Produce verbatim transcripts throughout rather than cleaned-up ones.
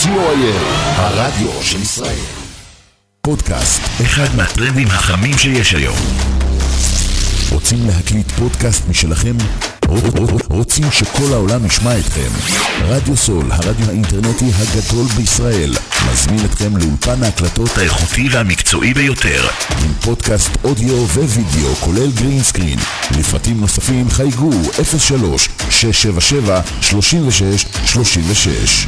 סי או איי אל, הרדיו של ישראל. פודקאסט, אחד מהטרנדים החמים שיש היום. רוצים להקליט פודקאסט משלכם? רוצים שכל העולם ישמע אתכם? רדיו סול, הרדיו האינטרנטי הגדול בישראל, מזמין אתכם לאולפן ההקלטות האיכותי והמקצועי ביותר, עם פודקאסט אודיו ווידאו כולל גרין סקרין. לפרטים נוספים חייגו אפס שלוש שש שבע שבע שלוש שש שלוש שש.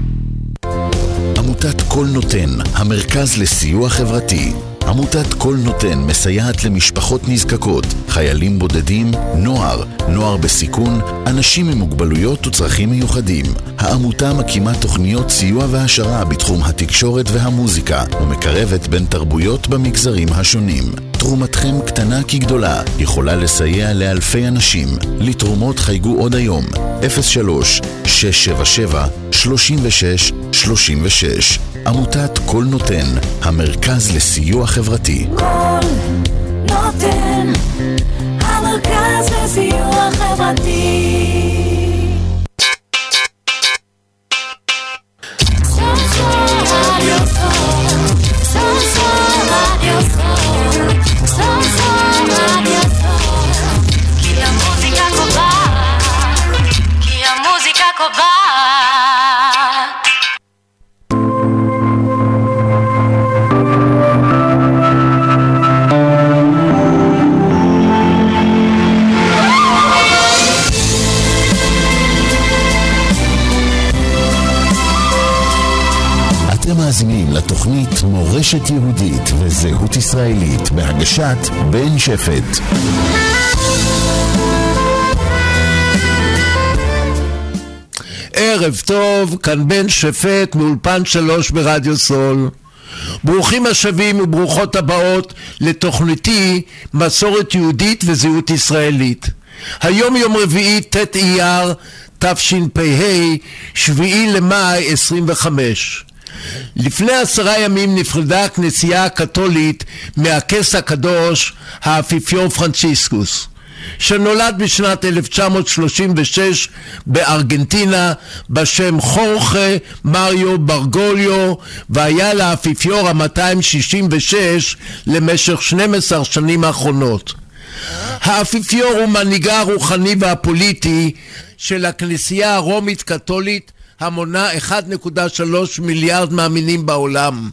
עמותת כל נותן, המרכז לסיוע חברתי. עמותת כל נותן מסייעת למשפחות נזקקות, חיילים בודדים, נוער, נוער בסיכון, אנשים עם מוגבלויות וצרכים מיוחדים. העמותה מקימה תוכניות סיוע והשרה בתחום התקשורת והמוזיקה, ומקרבת בין תרבויות במגזרים השונים. תרומתכם קטנה כגדולה, יכולה לסייע לאלפי אנשים. לתרומות חייגו עוד היום, אפס שלוש שש שבע שבע שלוש שש שלוש שש. עמותת כל נותן, המרכז לסיוע חברתי. כל נותן, המרכז לסיוע חברתי. כי המוזיקה קובעת, כי המוזיקה קובעת. אתם מאזינים לתוכנית מורשת יהודית וזהות ישראלית בהגשת בן שפט. ערב טוב, כאן בן שפט מאולפן שלוש ברדיו סול. ברוכים השבים וברוכות הבאות לתוכניתי מסורת יהודית וזהות ישראלית. היום יום רביעי ט' אייר תשפ"ה, שביעי למאי עשרים וחמש. לפני עשרה ימים נפרדה הכנסייה הקתולית מהכס הקדוש האפיפיור פרנציסקוס, שנולד בשנת אלף תשע מאות שלושים ושש בארגנטינה בשם חורחה מריו ברגוליו, והיה לאפיפיור ה-מאתיים שישים ושש למשך שתים עשרה שנים האחרונות. האפיפיור הוא מנהיגה הרוחני והפוליטי של הכנסייה הרומית קתולית, המונה אחד נקודה שלוש מיליארד מאמינים בעולם.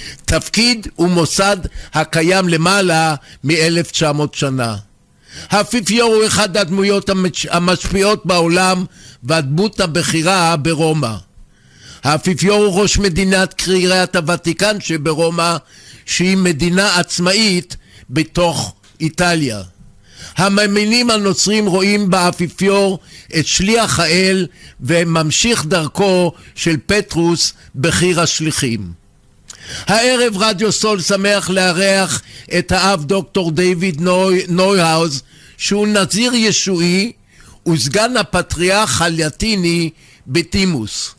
תפקיד ומוסד הקיים למעלה מ-אלף תשע מאות שנה. האפיפיור הוא אחד הדמויות המשפיעות בעולם והדמות הבכירה ברומא. האפיפיור הוא ראש מדינת קריית הוותיקן שברומא, שהיא מדינה עצמאית בתוך איטליה. המאמינים הנוצרים רואים באפיפיור את שליח האל וממשיך דרכו של פטרוס בחיר השליחים. הערב רדיו סול שמח לארח את האב דוקטור דיוויד נוי, נויהאוז, שהוא נזיר ישועי וסגן הפטריארך הלטיני בטימוס,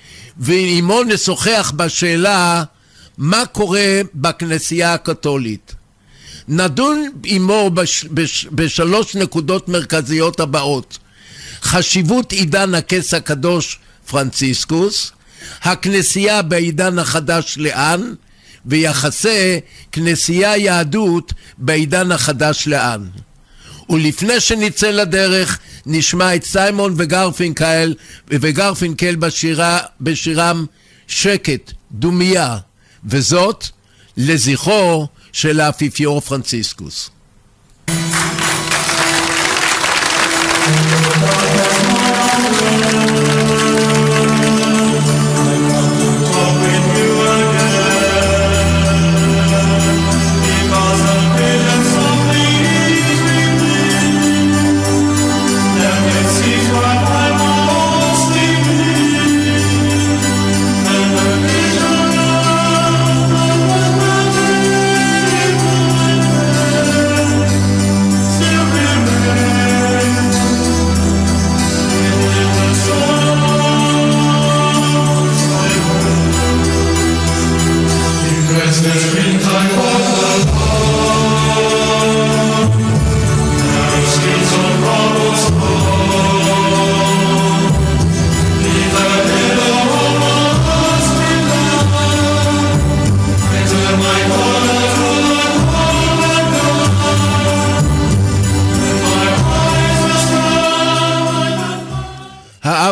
ועימו נשוחח בשאלה מה קורה בכנסייה הקתולית. נדון עמו בש, בש, בשלוש נקודות מרכזיות הבאות: חשיבות עידן הכס הקדוש פרנציסקוס, הכנסייה בעידן החדש לאן, ויחסי כנסייה יהדות בעידן החדש לאן. ולפני שנצא לדרך נשמע את סיימון וגרפינקל וגרפינקל בשירה, בשירם שקט דומיה, וזאת לזכרו של האפיפיור פרנציסקוס.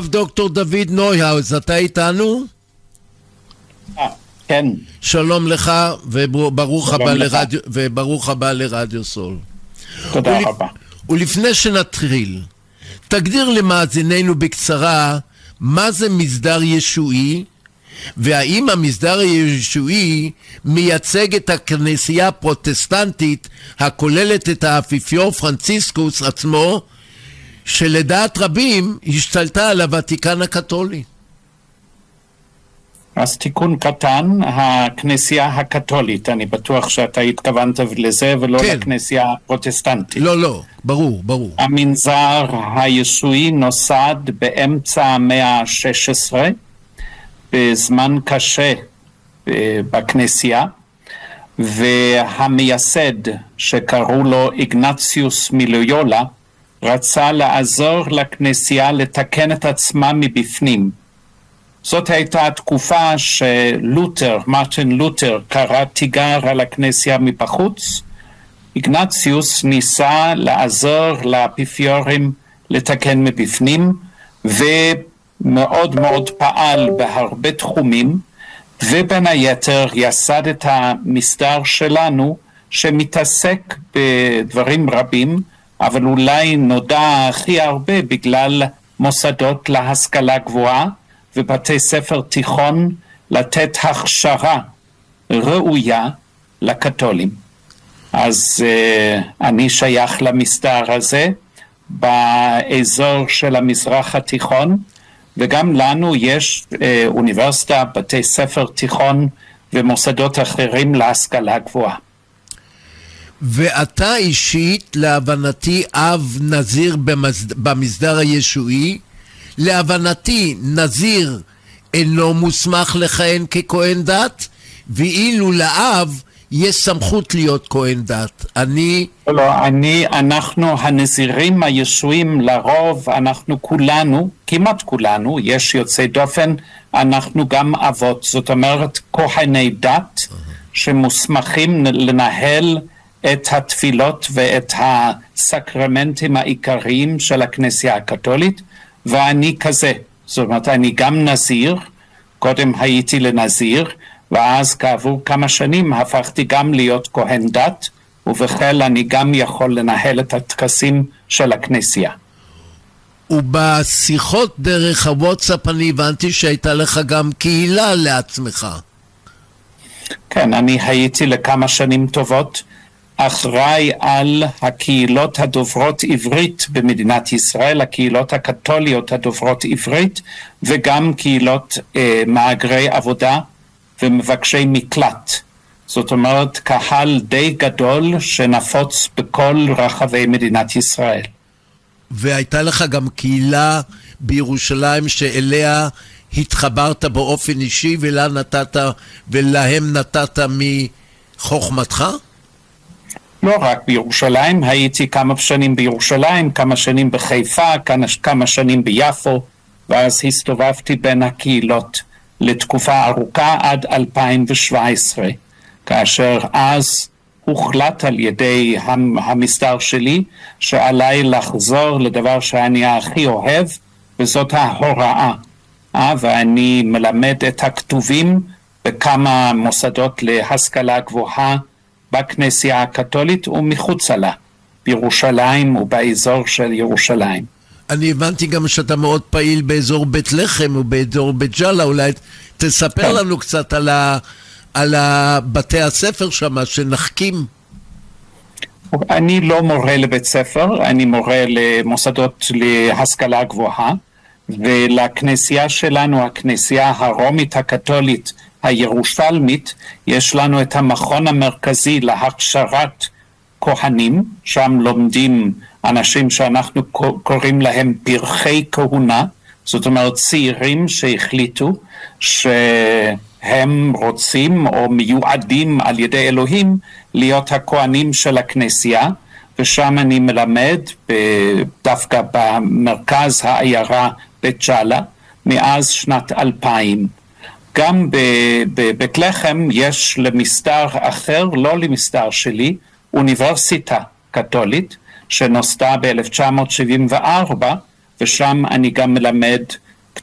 דוקטור דוד נויהאוז, אתה איתנו? אה, כן. שלום לך וברוך הבא לרדיו, וברוך הבא לרדיו סול. תודה ולפ... רבה. ולפני שנתחיל, תגדיר למאזיננו בקצרה מה זה מסדר ישועי, והאם המסדר הישועי מייצג את הכנסייה הפרוטסטנטית הכוללת את האפיפיור פרנציסקוס עצמו, שלדעת רבים השתלטה על הוותיקן הקתולי. אז תיקון קטן, הכנסייה הקתולית, אני בטוח שאתה התכוונת לזה ולא כן. לכנסייה הפרוטסטנטית. לא, לא, ברור, ברור. המנזר הישועי נוסד באמצע המאה ה-שש עשרה, בזמן קשה בכנסייה, והמייסד שקראו לו איגנציוס מלויולה, רצה לעזור לכנסייה לתקן את עצמה מבפנים. זאת הייתה התקופה שלותר, מרטין לותר, קרא תיגר על הכנסייה מבחוץ. איגנציוס ניסה לעזור לאפיפיורים לתקן מבפנים, ומאוד מאוד פעל בהרבה תחומים, ובין היתר יסד את המסדר שלנו, שמתעסק בדברים רבים, אבל אולי נודע הכי הרבה בגלל מוסדות להשכלה גבוהה, ובתי ספר תיכון לתת הכשרה ראויה לקתולים. אז uh, אני שייך למסדר הזה באזור של המזרח התיכון, וגם לנו יש uh, אוניברסיטה, בתי ספר תיכון ומוסדות אחרים להשכלה גבוהה. ואתה אישית, להבנתי, אב נזיר במסד... במסדר הישועי, להבנתי נזיר אינו מוסמך לכהן ככהן דת, ואילו לאב יש סמכות להיות כהן דת. אני... לא, אני, אנחנו הנזירים הישועיים לרוב, אנחנו כולנו, כמעט כולנו, יש יוצאי דופן, אנחנו גם אבות, זאת אומרת כהני דת, שמוסמכים לנהל את התפילות ואת הסקרמנטים העיקריים של הכנסייה הקתולית, ואני כזה, זאת אומרת, אני גם נזיר, קודם הייתי לנזיר, ואז כעבור כמה שנים הפכתי גם להיות כהן דת, ובכלל אני גם יכול לנהל את הטקסים של הכנסייה. ובשיחות דרך הוואטסאפ אני הבנתי שהייתה לך גם קהילה לעצמך. כן, אני הייתי לכמה שנים טובות, אחראי על הקהילות הדוברות עברית במדינת ישראל, הקהילות הקתוליות הדוברות עברית, וגם קהילות אה, מאגרי עבודה ומבקשי מקלט. זאת אומרת, קהל די גדול שנפוץ בכל רחבי מדינת ישראל. והייתה לך גם קהילה בירושלים שאליה התחברת באופן אישי ולה נתת, ולהם נתת מחוכמתך? לא רק בירושלים, הייתי כמה שנים בירושלים, כמה שנים בחיפה, כמה, כמה שנים ביפו, ואז הסתובבתי בין הקהילות לתקופה ארוכה עד אלפיים שבע עשרה, כאשר אז הוחלט על ידי המסדר שלי שעליי לחזור לדבר שאני הכי אוהב, וזאת ההוראה. ואני מלמד את הכתובים בכמה מוסדות להשכלה גבוהה בכנסייה הקתולית ומחוצה לה, בירושלים ובאזור של ירושלים. אני הבנתי גם שאתה מאוד פעיל באזור בית לחם ובאזור בית ג'אלה, אולי תספר כן. לנו קצת על, ה, על בתי הספר שם שנחקים. אני לא מורה לבית ספר, אני מורה למוסדות להשכלה גבוהה, ולכנסייה שלנו, הכנסייה הרומית הקתולית הירושלמית, יש לנו את המכון המרכזי להכשרת כהנים, שם לומדים אנשים שאנחנו קוראים להם פרחי כהונה, זאת אומרת צעירים שהחליטו שהם רוצים או מיועדים על ידי אלוהים להיות הכהנים של הכנסייה, ושם אני מלמד דווקא במרכז העיירה בית ג'אלה מאז שנת אלפיים. גם בבית לחם יש למסדר אחר, לא למסדר שלי, אוניברסיטה קתולית שנוסדה ב-אלף תשע מאות שבעים וארבע, ושם אני גם מלמד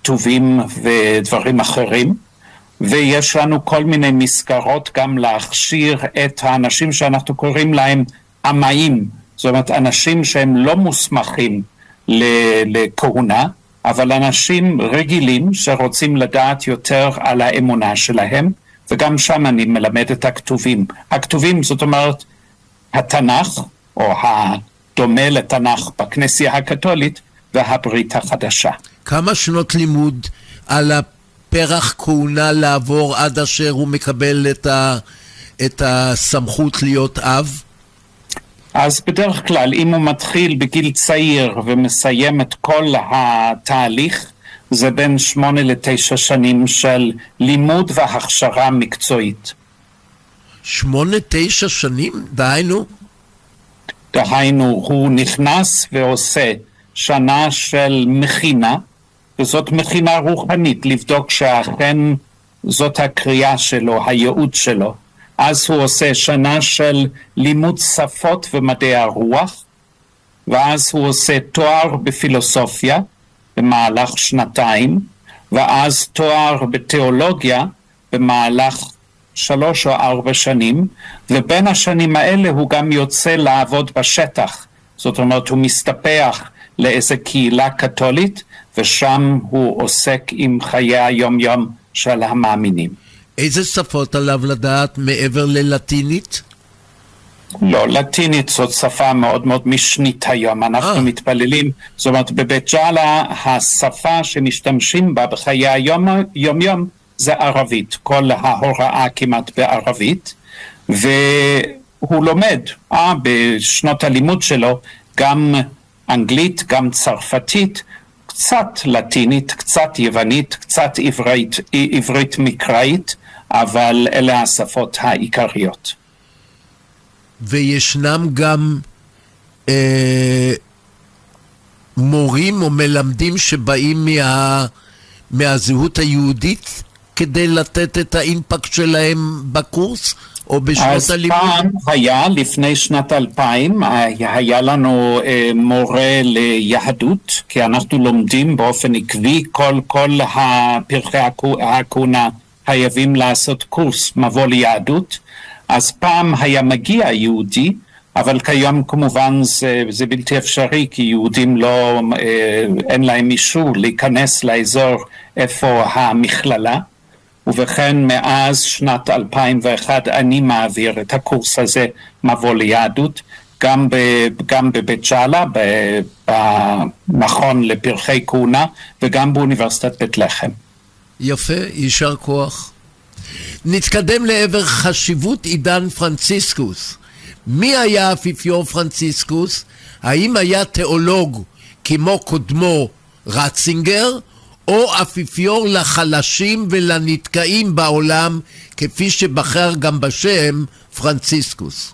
כתובים ודברים אחרים, ויש לנו כל מיני מסגרות גם להכשיר את האנשים שאנחנו קוראים להם אמאים, זאת אומרת אנשים שהם לא מוסמכים לכהונה, אבל אנשים רגילים שרוצים לדעת יותר על האמונה שלהם, וגם שם אני מלמד את הכתובים. הכתובים זאת אומרת התנ"ך, או הדומה לתנ"ך בכנסייה הקתולית, והברית החדשה. כמה שנות לימוד על הפרח כהונה לעבור עד אשר הוא מקבל את, ה, את הסמכות להיות אב? אז בדרך כלל, אם הוא מתחיל בגיל צעיר ומסיים את כל התהליך, זה בין שמונה לתשע שנים של לימוד והכשרה מקצועית. שמונה, תשע שנים? דהיינו? דהיינו, הוא נכנס ועושה שנה של מכינה, וזאת מכינה רוחנית, לבדוק שאכן זאת הקריאה שלו, הייעוד שלו. אז הוא עושה שנה של לימוד שפות ומדעי הרוח, ואז הוא עושה תואר בפילוסופיה במהלך שנתיים, ואז תואר בתיאולוגיה במהלך שלוש או ארבע שנים, ובין השנים האלה הוא גם יוצא לעבוד בשטח. זאת אומרת, הוא מסתפח לאיזו קהילה קתולית, ושם הוא עוסק עם חיי היום-יום של המאמינים. איזה שפות עליו לדעת מעבר ללטינית? לא, לטינית זאת שפה מאוד מאוד משנית היום. אנחנו אה. מתפללים, זאת אומרת, בבית ג'אלה השפה שמשתמשים בה בחיי היום-יום זה ערבית. כל ההוראה כמעט בערבית, והוא לומד אה, בשנות הלימוד שלו גם אנגלית, גם צרפתית, קצת לטינית, קצת יוונית, קצת עברית, עברית מקראית, אבל אלה השפות העיקריות. וישנם גם אה, מורים או מלמדים שבאים מה, מהזהות היהודית כדי לתת את האימפקט שלהם בקורס או בשנות הלימוד? אז פעם היה, לפני שנת אלפיים, היה לנו אה, מורה ליהדות, כי אנחנו לומדים באופן עקבי, כל, כל הפרחי הכהונה חייבים לעשות קורס מבוא ליהדות, אז פעם היה מגיע יהודי, אבל כיום כמובן זה, זה בלתי אפשרי, כי יהודים לא, אה, אין להם אישור להיכנס לאזור איפה המכללה, ובכן מאז שנת אלפיים ואחת אני מעביר את הקורס הזה מבוא ליהדות, גם, ב, גם בבית ג'אלה, במכון לפרחי כהונה, וגם באוניברסיטת בית לחם. יפה, יישר כוח. נתקדם לעבר חשיבות עידן פרנציסקוס. מי היה האפיפיור פרנציסקוס? האם היה תיאולוג כמו קודמו רצינגר, או אפיפיור לחלשים ולנתקעים בעולם, כפי שבחר גם בשם פרנציסקוס?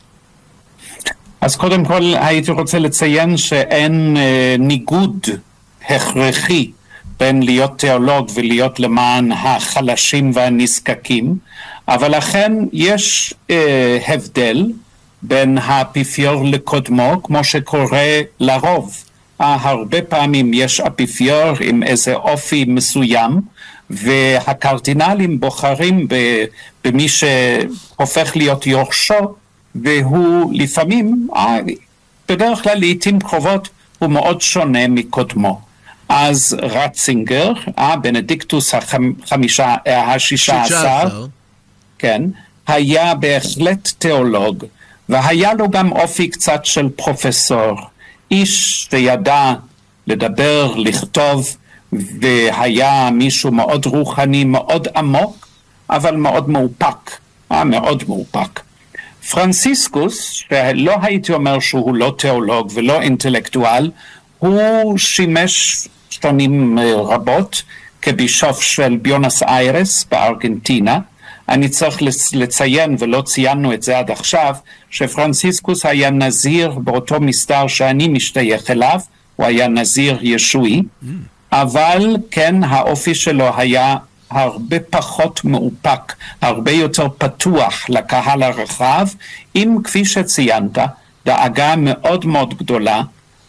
אז קודם כל הייתי רוצה לציין שאין אה, ניגוד הכרחי בין להיות תיאולוג ולהיות למען החלשים והנזקקים, אבל לכן יש אה, הבדל בין האפיפיור לקודמו, כמו שקורה לרוב. הרבה פעמים יש אפיפיור עם איזה אופי מסוים, והקרדינלים בוחרים במי שהופך להיות יורשו, והוא לפעמים, בדרך כלל לעתים קרובות, הוא מאוד שונה מקודמו. אז רצינגר, בנדיקטוס החמישה, השישה עשר, כן, היה בהחלט תיאולוג, והיה לו גם אופי קצת של פרופסור. איש שידע לדבר, לכתוב, והיה מישהו מאוד רוחני, מאוד עמוק, אבל מאוד מאופק, אה, מאוד מאופק. פרנציסקוס, שלא הייתי אומר שהוא לא תיאולוג ולא אינטלקטואל, הוא שימש שנים רבות כבישוף של ביונס איירס בארגנטינה. אני צריך לציין, ולא ציינו את זה עד עכשיו, שפרנציסקוס היה נזיר באותו מסדר שאני משתייך אליו, הוא היה נזיר ישועי, mm. אבל כן האופי שלו היה הרבה פחות מאופק, הרבה יותר פתוח לקהל הרחב, אם כפי שציינת, דאגה מאוד מאוד גדולה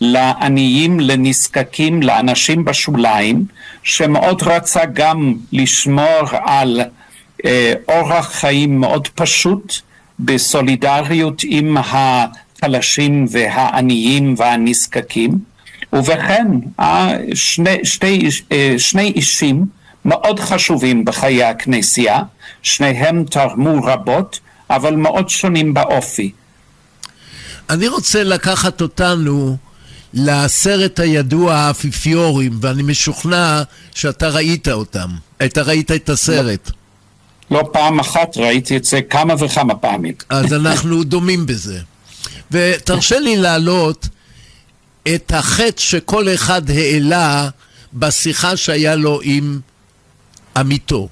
לעניים, לנזקקים, לאנשים בשוליים, שמאוד רצה גם לשמור על אה, אורח חיים מאוד פשוט, בסולידריות עם החלשים והעניים והנזקקים, ובכן שני, שתי, שני אישים מאוד חשובים בחיי הכנסייה, שניהם תרמו רבות, אבל מאוד שונים באופי. אני רוצה לקחת אותנו לסרט הידוע האפיפיורים, ואני משוכנע שאתה ראית אותם. אתה ראית את הסרט? לא, לא פעם אחת, ראיתי את זה כמה וכמה פעמים. אז אנחנו דומים בזה. ותרשה לי להעלות את החטא שכל אחד העלה בשיחה שהיה לו עם עמיתו.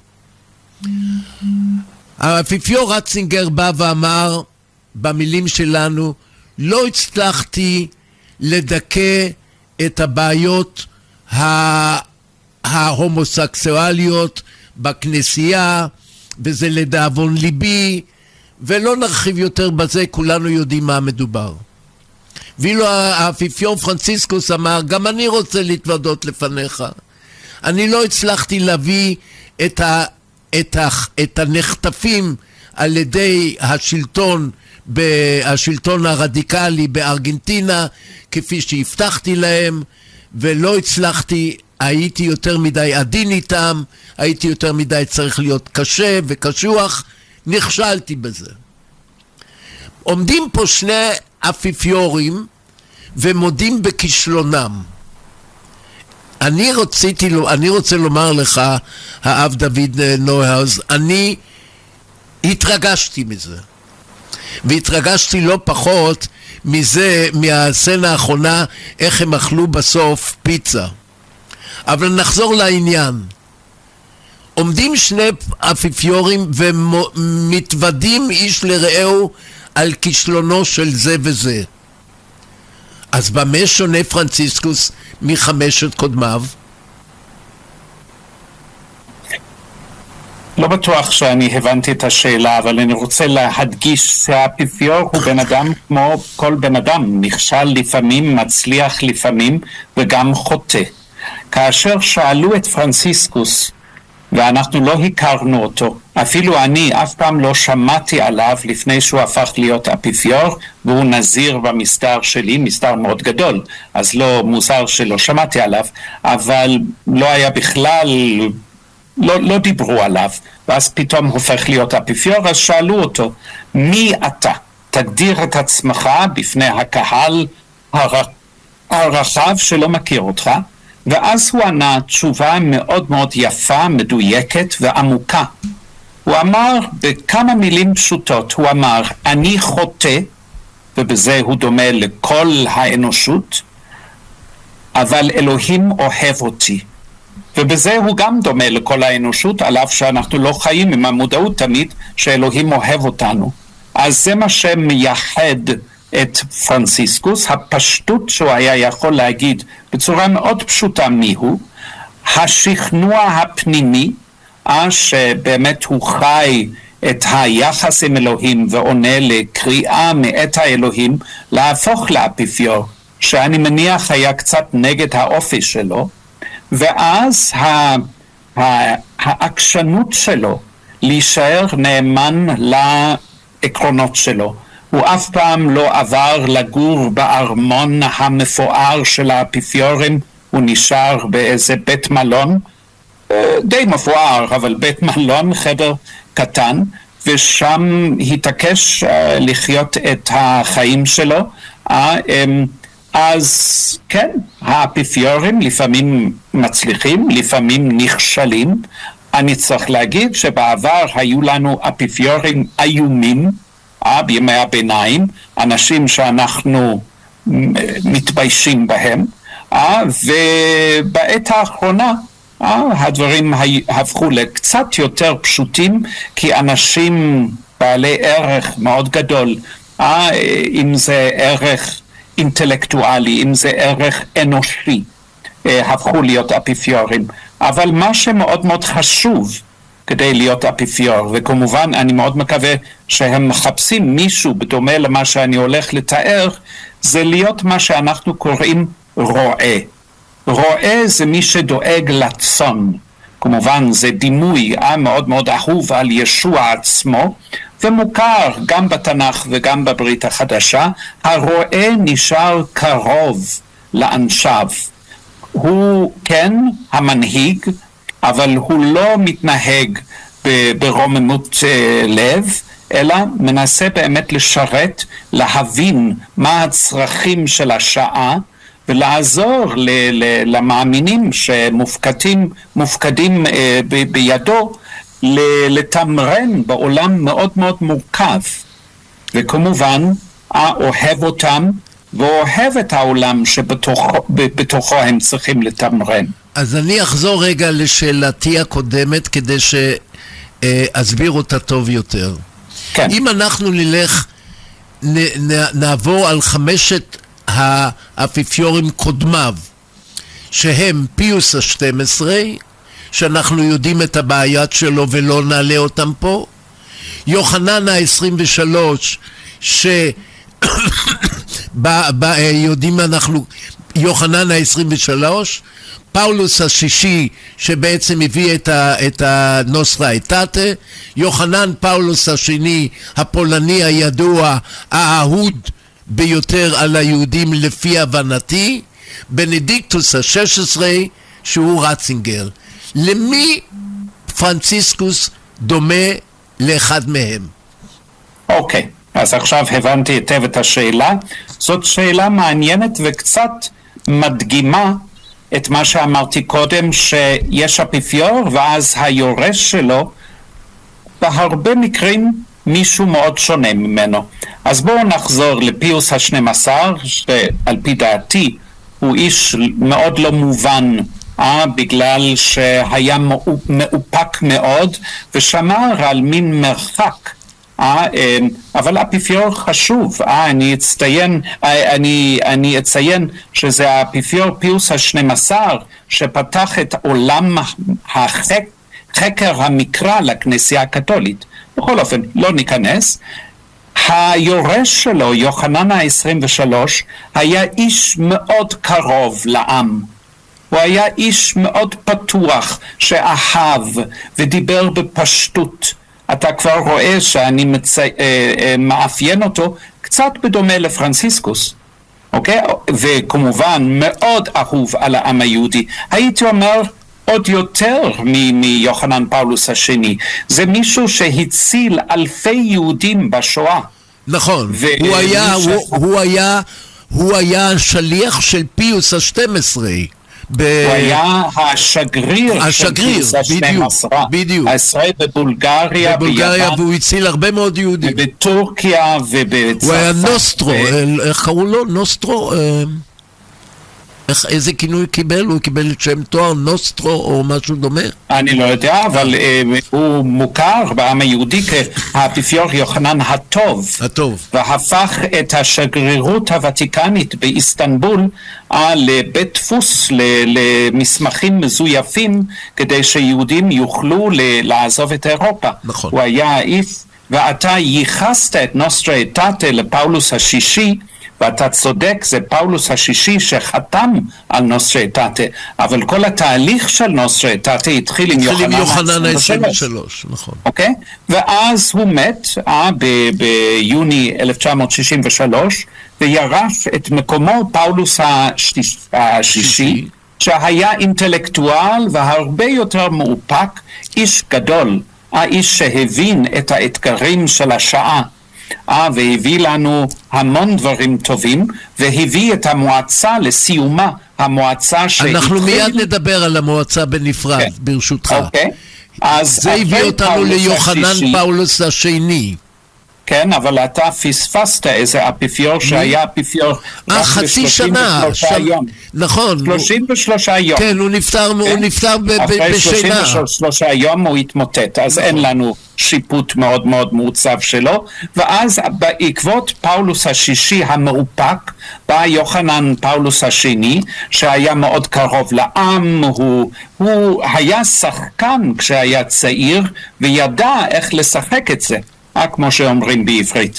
האפיפיור רצינגר בא ואמר במילים שלנו, לא הצלחתי לדכא את הבעיות ההומוסקסואליות בכנסייה, וזה לדאבון ליבי, ולא נרחיב יותר בזה, כולנו יודעים מה מדובר. ואילו האפיפיור פרנציסקוס אמר, גם אני רוצה להתוודות לפניך. אני לא הצלחתי להביא את, ה, את, ה, את הנחטפים על ידי השלטון, השלטון הרדיקלי בארגנטינה, כפי שהבטחתי להם, ולא הצלחתי, הייתי יותר מדי עדין איתם, הייתי יותר מדי צריך להיות קשה וקשוח, נכשלתי בזה. עומדים פה שני אפיפיורים ומודים בכישלונם. אני רציתי, אני רוצה לומר לך, האב דוד נויהאוז, אני התרגשתי מזה. והתרגשתי לא פחות מזה, מהסצנה האחרונה, איך הם אכלו בסוף פיצה. אבל נחזור לעניין. עומדים שני אפיפיורים ומתוודים איש לרעהו על כישלונו של זה וזה. אז במה שונה פרנציסקוס מחמשת קודמיו? לא בטוח שאני הבנתי את השאלה, אבל אני רוצה להדגיש שהאפיפיור הוא בן אדם כמו כל בן אדם, נכשל לפעמים, מצליח לפעמים וגם חוטא. כאשר שאלו את פרנציסקוס, ואנחנו לא הכרנו אותו, אפילו אני אף פעם לא שמעתי עליו לפני שהוא הפך להיות אפיפיור, והוא נזיר במסדר שלי, מסדר מאוד גדול, אז לא מוזר שלא שמעתי עליו, אבל לא היה בכלל, לא, לא דיברו עליו, ואז פתאום הופך להיות אפיפיור, אז שאלו אותו, מי אתה? תגדיר את עצמך בפני הקהל הרחב שלא מכיר אותך, ואז הוא ענה תשובה מאוד מאוד יפה, מדויקת ועמוקה. הוא אמר בכמה מילים פשוטות, הוא אמר, אני חוטא, ובזה הוא דומה לכל האנושות, אבל אלוהים אוהב אותי. ובזה הוא גם דומה לכל האנושות, על אף שאנחנו לא חיים עם המודעות תמיד שאלוהים אוהב אותנו. אז זה מה שמייחד את פרנציסקוס, הפשטות שהוא היה יכול להגיד בצורה מאוד פשוטה מיהו, השכנוע הפנימי, שבאמת הוא חי את היחס עם אלוהים ועונה לקריאה מאת האלוהים להפוך לאפיפיור, שאני מניח היה קצת נגד האופי שלו, ואז העקשנות שלו להישאר נאמן לעקרונות שלו. הוא אף פעם לא עבר לגור בארמון המפואר של האפיפיורים, הוא נשאר באיזה בית מלון, די מפואר, אבל בית מלון, חדר קטן, ושם התעקש לחיות את החיים שלו. אז כן, האפיפיורים לפעמים מצליחים, לפעמים נכשלים. אני צריך להגיד שבעבר היו לנו אפיפיורים איומים, בימי הביניים, אנשים שאנחנו מתביישים בהם, ובעת האחרונה הדברים הפכו לקצת יותר פשוטים, כי אנשים בעלי ערך מאוד גדול, אם זה ערך אינטלקטואלי, אם זה ערך אנושי, הפכו להיות אפיפיורים. אבל מה שמאוד מאוד חשוב כדי להיות אפיפיור, וכמובן אני מאוד מקווה שהם מחפשים מישהו בדומה למה שאני הולך לתאר, זה להיות מה שאנחנו קוראים רועה. רועה זה מי שדואג לצאן. כמובן זה דימוי מאוד מאוד אהוב על ישוע עצמו, ומוכר גם בתנ"ך וגם בברית החדשה. הרועה נשאר קרוב לאנשיו. הוא כן המנהיג, אבל הוא לא מתנהג ברוממות לב, אלא מנסה באמת לשרת, להבין מה הצרכים של השעה, ולעזור ל- ל- למאמינים שמופקדים מופקדים אה, ב- בידו ל- לתמרן בעולם מאוד מאוד מורכב, וכמובן אוהב אותם ואוהב את העולם שבתוכו הם צריכים לתמרן. אז אני אחזור רגע לשאלתי הקודמת כדי שאסביר אותה טוב יותר. כן. אם אנחנו נלך נ- נ- נעבור על חמשת האפיפיורים קודמיו, שהם פיוס ה-שתים עשרה, שאנחנו יודעים את הבעיית שלו ולא נעלה אותם פה, יוחנן ה-עשרים ושלוש, שיודעים אנחנו, יוחנן ה-עשרים ושלוש, פאולוס השישי שבעצם הביא את, ה, את הנוסטרה אטאטה, יוחנן פאולוס השני הפולני הידוע, האהוד ביותר על היהודים לפי הבנתי, בנדיקטוס ה-שש עשרה שהוא רצינגר. למי פרנציסקוס דומה לאחד מהם? אוקיי, okay. אז עכשיו הבנתי היטב את השאלה. זאת שאלה מעניינת וקצת מדגימה את מה שאמרתי קודם, שיש אפיפיור ואז היורש שלו בהרבה מקרים מישהו מאוד שונה ממנו. אז בואו נחזור לפיוס ה-שנים עשר, שעל פי דעתי הוא איש מאוד לא מובן, אה, בגלל שהיה מאופק מאוד ושמר על מין מרחק. אה, אבל אפיפיור חשוב. אה, אני אציין, אני, אני אציין שזה האפיפיור פיוס ה-שנים עשר שפתח את עולם החק, חקר המקרא לכנסייה הקתולית. בכל אופן, לא ניכנס. היורש שלו, יוחנן ה-עשרים ושלוש, היה איש מאוד קרוב לעם. הוא היה איש מאוד פתוח, שאהב ודיבר בפשטות. אתה כבר רואה שאני מצ... מאפיין אותו קצת בדומה לפרנציסקוס. אוקיי? וכמובן מאוד אהוב על העם היהודי. הייתי אומר עוד יותר מיוחנן פאולוס השני. זה מישהו שהציל אלפי יהודים בשואה. נכון. הוא היה, הוא, הוא היה, הוא היה שליח של פיוס ה-שתים עשרה. הוא היה השגריר של פיוס ה-שתים עשרה. בדיוק. העשרה בבולגריה, בבולגריה, והוא הציל הרבה מאוד יהודים. ובטורקיה ובצרפת. הוא היה נוסטרו, איך קראו לו? נוסטרו? איך, איזה כינוי קיבל? הוא קיבל שם תואר נוסטרו או משהו דומה? אני לא יודע, אבל אה, הוא מוכר בעם היהודי כאפיפיור יוחנן הטוב. הטוב. והפך את השגרירות הוותיקנית באיסטנבול אה, לבית דפוס, למסמכים מזויפים, כדי שיהודים יוכלו ל- לעזוב את אירופה. נכון. הוא היה האיש, ואתה ייחסת את נוסטרה אטאטה לפאולוס השישי, ואתה צודק, זה פאולוס השישי שחתם על נוסטרה אטאטה, אבל כל התהליך של נוסטרה אטאטה התחיל עם יוחנן ה-עשרים ושלוש, נכון. אוקיי? ואז הוא מת אה, ב- ביוני אלף תשע מאות שישים ושלוש, וירש את מקומו פאולוס השישי, השישי שהיה אינטלקטואל והרבה יותר מאופק, איש גדול, האיש שהבין את האתגרים של השעה, אה, והביא לנו המון דברים טובים, והביא את המועצה לסיומה, המועצה שהתחיל... אנחנו מיד נדבר על המועצה בנפרד, okay. ברשותך. אוקיי. Okay. אז זה הביא אותנו ליוחנן פאולוס השני. כן, אבל אתה פספסת איזה אפיפיור שהיה אפיפיור אה, חצי שנה. יום. נכון. שלושים ושלושה יום. כן, הוא נפטר, הוא נפטר בשינה. אחרי שלושים ושלושה יום הוא התמוטט, אז אין לנו שיפוט מאוד מאוד מעוצב שלו, ואז בעקבות פאולוס השישי המאופק, בא יוחנן פאולוס השני, שהיה מאוד קרוב לעם, הוא, הוא היה שחקן כשהיה צעיר, וידע איך לשחק את זה. כמו שאומרים בעברית,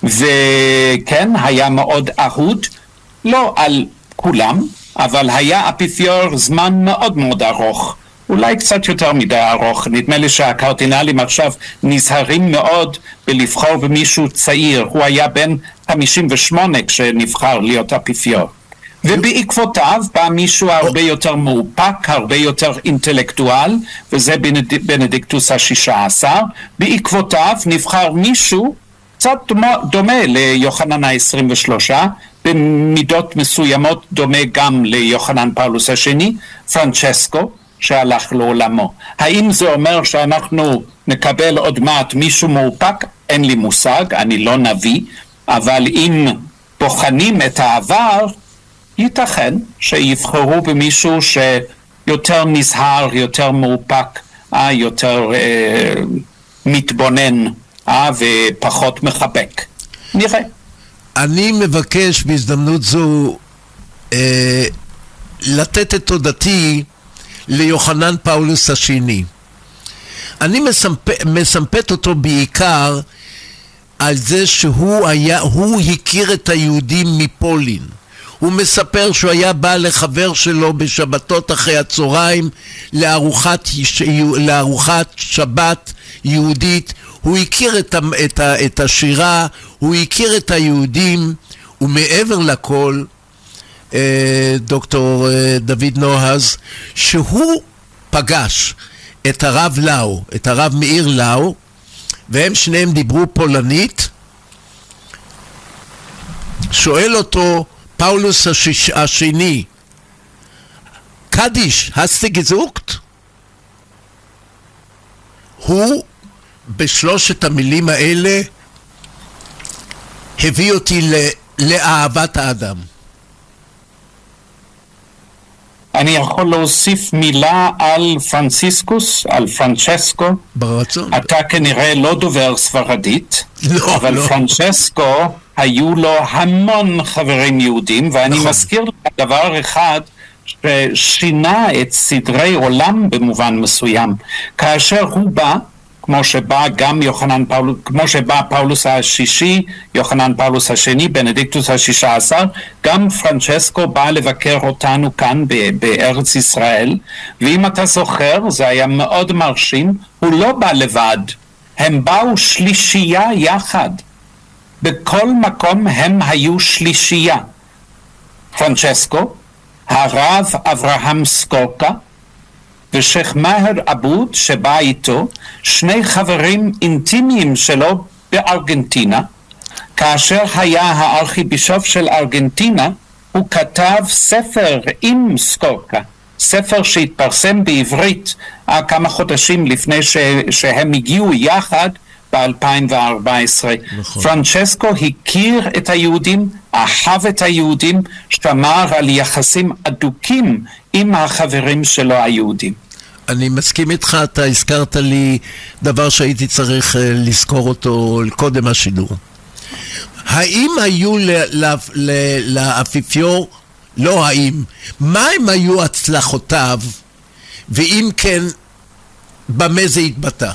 וכן, היה מאוד אהוד, לא על כולם, אבל היה אפיפיור זמן מאוד מאוד ארוך, אולי קצת יותר מדי ארוך. נדמה לי שהקרדינלים עכשיו נזהרים מאוד בלבחור במישהו צעיר, הוא היה בן חמישים ושמונה כשנבחר להיות אפיפיור. ובעקבותיו בא מישהו הרבה יותר מאופק, הרבה יותר אינטלקטואל, וזה בנד... בנדיקטוס השישה עשר. בעקבותיו נבחר מישהו קצת דומה, דומה ליוחנן ה-עשרים ושלושה, במידות מסוימות דומה גם ליוחנן פאולוס השני, פרנצ'סקו, שהלך לעולמו. האם זה אומר שאנחנו נקבל עוד מעט מישהו מאופק? אין לי מושג, אני לא נביא, אבל אם בוחנים את העבר, ייתכן שיבחרו במישהו שיותר נזהר, יותר מאופק, יותר אה, מתבונן אה, ופחות מחבק. נראה. אני מבקש בהזדמנות זו אה, לתת את תודתי ליוחנן פאולוס השני. אני מסמפ... מסמפת אותו בעיקר על זה שהוא היה, הוא הכיר את היהודים מפולין. הוא מספר שהוא היה בא לחבר שלו בשבתות אחרי הצהריים לארוחת, לארוחת שבת יהודית. הוא הכיר את, את, את השירה, הוא הכיר את היהודים, ומעבר לכל, דוקטור דוד נוהז, שהוא פגש את הרב לאו, את הרב מאיר לאו, והם שניהם דיברו פולנית. שואל אותו פאולוס השיש, השני, קדיש, hast du gesucht? הוא בשלושת המילים האלה הביא אותי לאהבת האדם. אני יכול להוסיף מילה על פרנציסקוס, על פרנצ'סקו. ברצון. אתה כנראה לא דובר ספרדית, לא, אבל לא. פרנצ'סקו היו לו המון חברים יהודים, ואני נכון. מזכיר לך דבר אחד ששינה את סדרי עולם במובן מסוים. כאשר הוא בא, כמו שבא גם יוחנן פאולוס, כמו שבא פאולוס השישי, יוחנן פאולוס השני, בנדיקטוס השישה עשר, גם פרנצ'סקו בא לבקר אותנו כאן בארץ ישראל, ואם אתה זוכר, זה היה מאוד מרשים, הוא לא בא לבד, הם באו שלישייה יחד, בכל מקום הם היו שלישייה. פרנצ'סקו, הרב אברהם סקורקה, ושייך מאהר עבוד שבא איתו, שני חברים אינטימיים שלו בארגנטינה. כאשר היה הארכיבישוף של ארגנטינה, הוא כתב ספר עם סקורקה, ספר שהתפרסם בעברית כמה חודשים לפני ש... שהם הגיעו יחד ב-אלפיים וארבע עשרה. נכון. פרנצ'סקו הכיר את היהודים, אהב את היהודים, שמר על יחסים אדוקים עם החברים שלו היהודים. אני מסכים איתך, אתה הזכרת לי דבר שהייתי צריך לזכור אותו קודם השידור. האם היו לאפיפיור, לא האם, מה הם היו הצלחותיו, ואם כן, במה זה התבטא?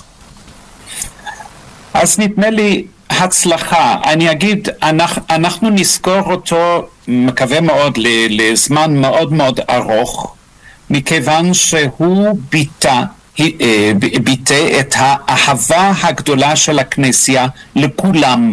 אז נדמה לי הצלחה. אני אגיד, אנחנו, אנחנו נזכור אותו, מקווה מאוד, לזמן מאוד מאוד ארוך, מכיוון שהוא ביטא, ביטא את האהבה הגדולה של הכנסייה לכולם.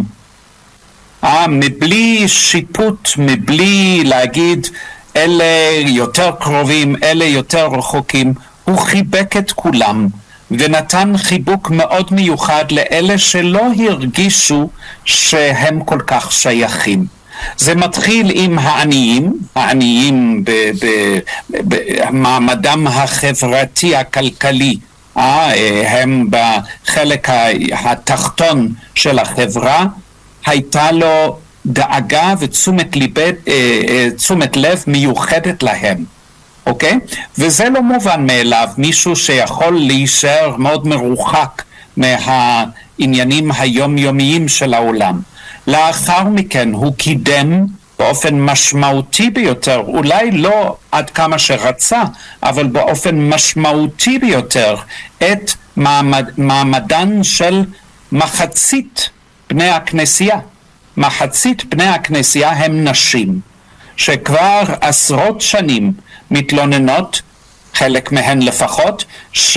מבלי שיפוט, מבלי להגיד אלה יותר קרובים, אלה יותר רחוקים, הוא חיבק את כולם. ונתן חיבוק מאוד מיוחד לאלה שלא הרגישו שהם כל כך שייכים. זה מתחיל עם העניים, העניים במעמדם החברתי הכלכלי הם בחלק התחתון של החברה, הייתה לו דאגה ותשומת לב, תשומת לב מיוחדת להם. אוקיי? וזה לא מובן מאליו, מישהו שיכול להישאר מאוד מרוחק מהעניינים היומיומיים של העולם. לאחר מכן הוא קידם באופן משמעותי ביותר, אולי לא עד כמה שרצה, אבל באופן משמעותי ביותר, את מעמד, מעמדן של מחצית בני הכנסייה. מחצית בני הכנסייה הם נשים, שכבר עשרות שנים מתלוננות, חלק מהן לפחות,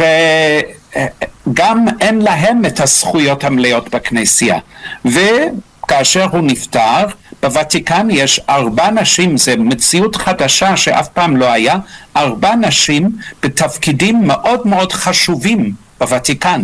שגם אין להם את הזכויות המלאות בכנסייה. וכאשר הוא נפטר, בוותיקן יש ארבע נשים, זה מציאות חדשה שאף פעם לא היה, ארבע נשים בתפקידים מאוד מאוד חשובים בוותיקן.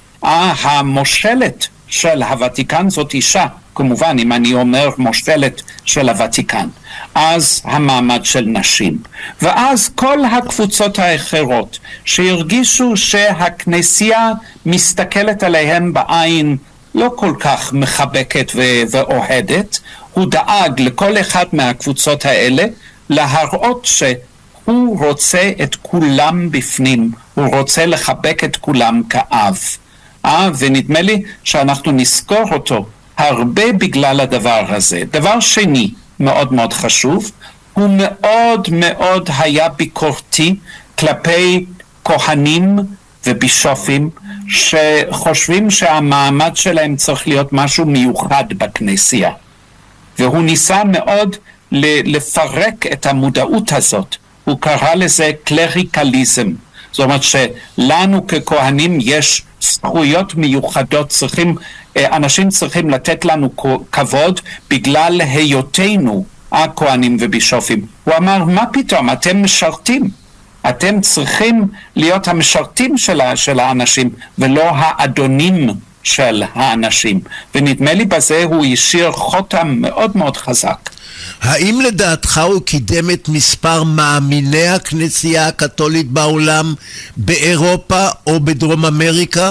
המושלת של הוותיקן זאת אישה, כמובן אם אני אומר מושלת של הוותיקן, אז המעמד של נשים. ואז כל הקבוצות האחרות שהרגישו שהכנסייה מסתכלת עליהם בעין לא כל כך מחבקת ו- ואוהדת, הוא דאג לכל אחד מהקבוצות האלה להראות שהוא רוצה את כולם בפנים, הוא רוצה לחבק את כולם כאב. אה, ונדמה לי שאנחנו נזכור אותו הרבה בגלל הדבר הזה. דבר שני מאוד מאוד חשוב, הוא מאוד מאוד היה ביקורתי כלפי כהנים ובישופים שחושבים שהמעמד שלהם צריך להיות משהו מיוחד בכנסייה. והוא ניסה מאוד לפרק את המודעות הזאת. הוא קרא לזה קלריקליזם. זאת אומרת שלנו ככהנים יש זכויות מיוחדות, צריכים, אנשים צריכים לתת לנו כבוד בגלל היותנו הכהנים ובישופים. הוא אמר, מה פתאום, אתם משרתים. אתם צריכים להיות המשרתים של, של האנשים ולא האדונים של האנשים. ונדמה לי בזה הוא השאיר חותם מאוד מאוד חזק. האם לדעתך הוא קידם את מספר מאמיני הכנסייה הקתולית בעולם באירופה או בדרום אמריקה?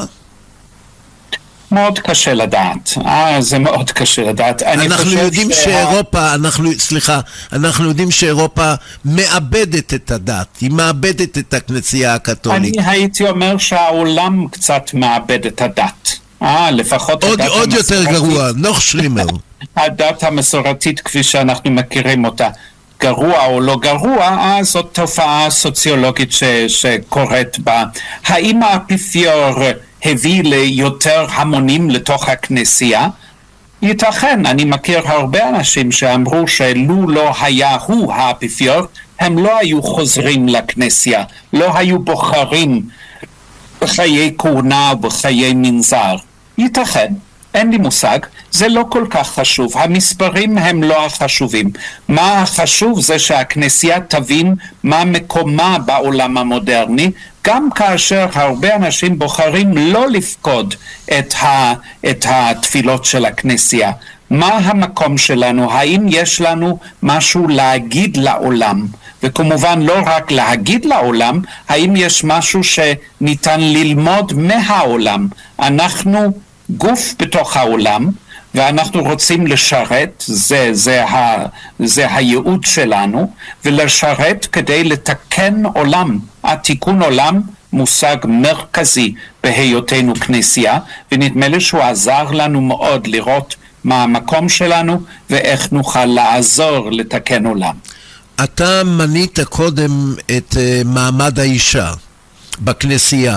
מאוד קשה לדעת. אה, זה מאוד קשה לדעת. אנחנו יודעים שה... שאירופה, אנחנו, סליחה, אנחנו יודעים שאירופה מאבדת את הדת, היא מאבדת את הכנסייה הקתולית. אני הייתי אומר שהעולם קצת מאבד את הדת. אה, לפחות עוד, הדת עוד יותר גרוע, נוח שלימר. הדת המסורתית כפי שאנחנו מכירים אותה, גרוע או לא גרוע, אז זאת תופעה סוציולוגית ש, שקורית בה. האם האפיפיור הביא ליותר המונים לתוך הכנסייה? ייתכן, אני מכיר הרבה אנשים שאמרו שלו לא היה הוא האפיפיור, הם לא היו חוזרים לכנסייה, לא היו בוחרים בחיי כהונה ובחיי מנזר. ייתכן, אין לי מושג, זה לא כל כך חשוב, המספרים הם לא החשובים. מה החשוב זה שהכנסייה תבין מה מקומה בעולם המודרני, גם כאשר הרבה אנשים בוחרים לא לפקוד את, ה, את התפילות של הכנסייה. מה המקום שלנו? האם יש לנו משהו להגיד לעולם? וכמובן לא רק להגיד לעולם, האם יש משהו שניתן ללמוד מהעולם? אנחנו גוף בתוך העולם, ואנחנו רוצים לשרת, זה, זה, ה, זה הייעוד שלנו, ולשרת כדי לתקן עולם. התיקון עולם מושג מרכזי בהיותנו כנסייה, ונדמה לי שהוא עזר לנו מאוד לראות מה המקום שלנו, ואיך נוכל לעזור לתקן עולם. אתה מנית קודם את uh, מעמד האישה בכנסייה.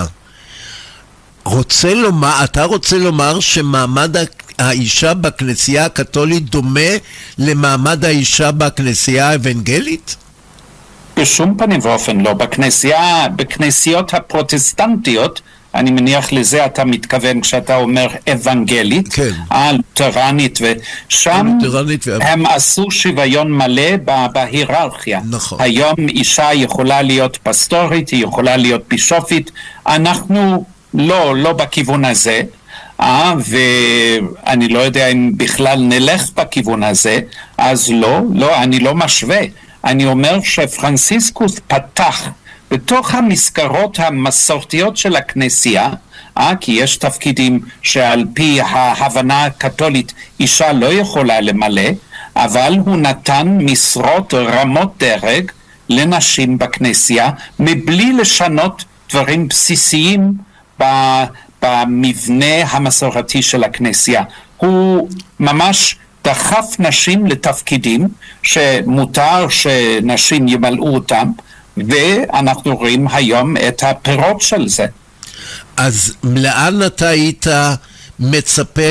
רוצה לומר, אתה רוצה לומר שמעמד האישה בכנסייה הקתולית דומה למעמד האישה בכנסייה האבנגלית? בשום פנים ואופן לא. בכנסייה, בכנסיות הפרוטסטנטיות, אני מניח לזה אתה מתכוון כשאתה אומר אבנגלית, כן. לותרנית, ושם הם עשו שוויון מלא בהיררכיה. נכון. היום אישה יכולה להיות פסטורית, היא יכולה להיות בישופית, אנחנו לא, לא בכיוון הזה, אה, ואני לא יודע אם בכלל נלך בכיוון הזה, אז לא, לא, אני לא משווה. אני אומר שפרנסיסקוס פתח בתוך המסגרות המסורתיות של הכנסייה, אה, כי יש תפקידים שעל פי ההבנה הקתולית אישה לא יכולה למלא, אבל הוא נתן משרות רמות דרג לנשים בכנסייה, מבלי לשנות דברים בסיסיים במבנה המסורתי של הכנסייה. הוא ממש דחף נשים לתפקידים שמותר שנשים ימלאו אותם, ואנחנו רואים היום את הפירות של זה. אז לאן אתה היית מצפה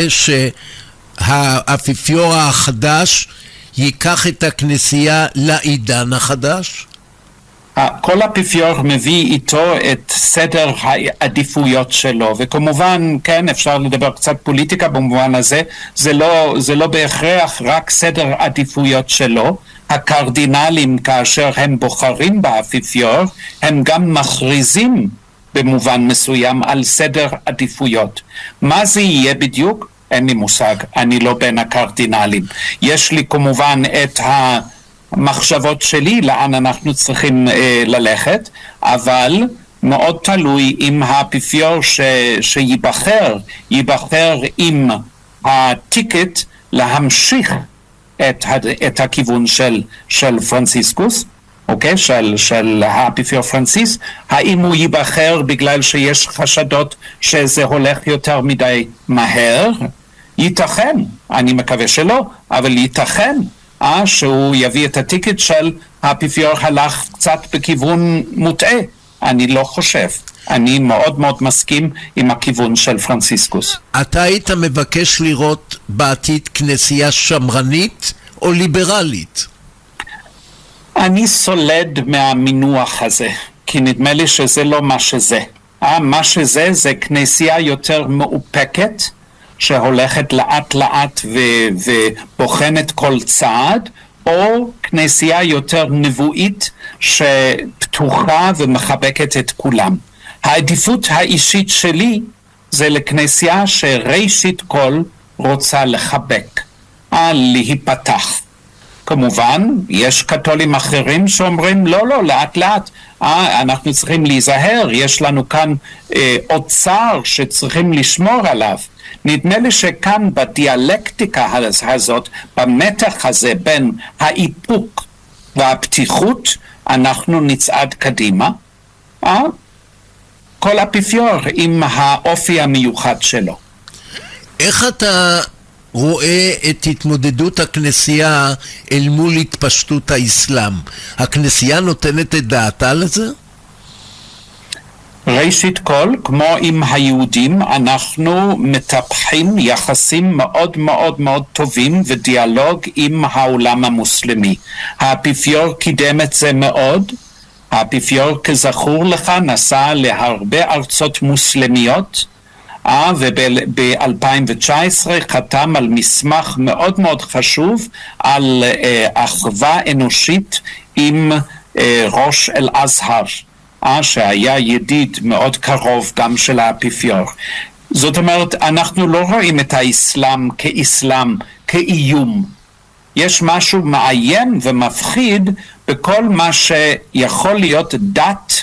שהאפיפיור החדש ייקח את הכנסייה לעידן החדש? כל אפיפיור מביא איתו את סדר העדיפויות שלו, וכמובן, כן, אפשר לדבר קצת פוליטיקה במובן הזה, זה לא, זה לא בהכרח רק סדר עדיפויות שלו. הקרדינלים, כאשר הם בוחרים באפיפיור, הם גם מכריזים במובן מסוים על סדר עדיפויות. מה זה יהיה בדיוק? אין לי מושג, אני לא בין הקרדינלים. יש לי כמובן את המחשבות שלי לאן אנחנו צריכים אה, ללכת, אבל מאוד תלוי אם האפיפיור ש... שיבחר, יבחר עם הטיקט להמשיך את, ה... את הכיוון של, של פרנציסקוס, אוקיי? של, של האפיפיור פרנסיס, האם הוא ייבחר בגלל שיש חשדות שזה הולך יותר מדי מהר? ייתכן, אני מקווה שלא, אבל ייתכן אה, שהוא יביא את הטיקט של האפיפיור הלך קצת בכיוון מוטעה. אני לא חושב. אני מאוד מאוד מסכים עם הכיוון של פרנסיסקוס. אתה היית מבקש לראות בעתיד כנסייה שמרנית או ליברלית? אני סולד מהמינוח הזה, כי נדמה לי שזה לא מה שזה. אה, מה שזה זה כנסייה יותר מאופקת, שהולכת לאט לאט ו- ובוחנת כל צעד, או כנסייה יותר נבואית שפתוחה ומחבקת את כולם. העדיפות האישית שלי זה לכנסייה שראשית כל רוצה לחבק, אה, להיפתח. כמובן, יש קתולים אחרים שאומרים, לא, לא, לאט לאט, אה, אנחנו צריכים להיזהר, יש לנו כאן אה, אוצר שצריכים לשמור עליו. נדמה לי שכאן בדיאלקטיקה הזאת, במתח הזה בין האיפוק והפתיחות, אנחנו נצעד קדימה. אה? כל אפיפיור עם האופי המיוחד שלו. איך אתה רואה את התמודדות הכנסייה אל מול התפשטות האסלאם? הכנסייה נותנת את דעתה לזה? ראשית כל, כמו עם היהודים, אנחנו מטפחים יחסים מאוד מאוד מאוד טובים ודיאלוג עם העולם המוסלמי. האפיפיור קידם את זה מאוד. האפיפיור, כזכור לך, נסע להרבה ארצות מוסלמיות, וב-אלפיים תשע עשרה חתם על מסמך מאוד מאוד חשוב על אחווה אנושית עם ראש אל-אזהר, שהיה ידיד מאוד קרוב גם של האפיפיור. זאת אומרת, אנחנו לא רואים את האסלאם כאסלאם, כאיום. יש משהו מאיים ומפחיד בכל מה שיכול להיות דת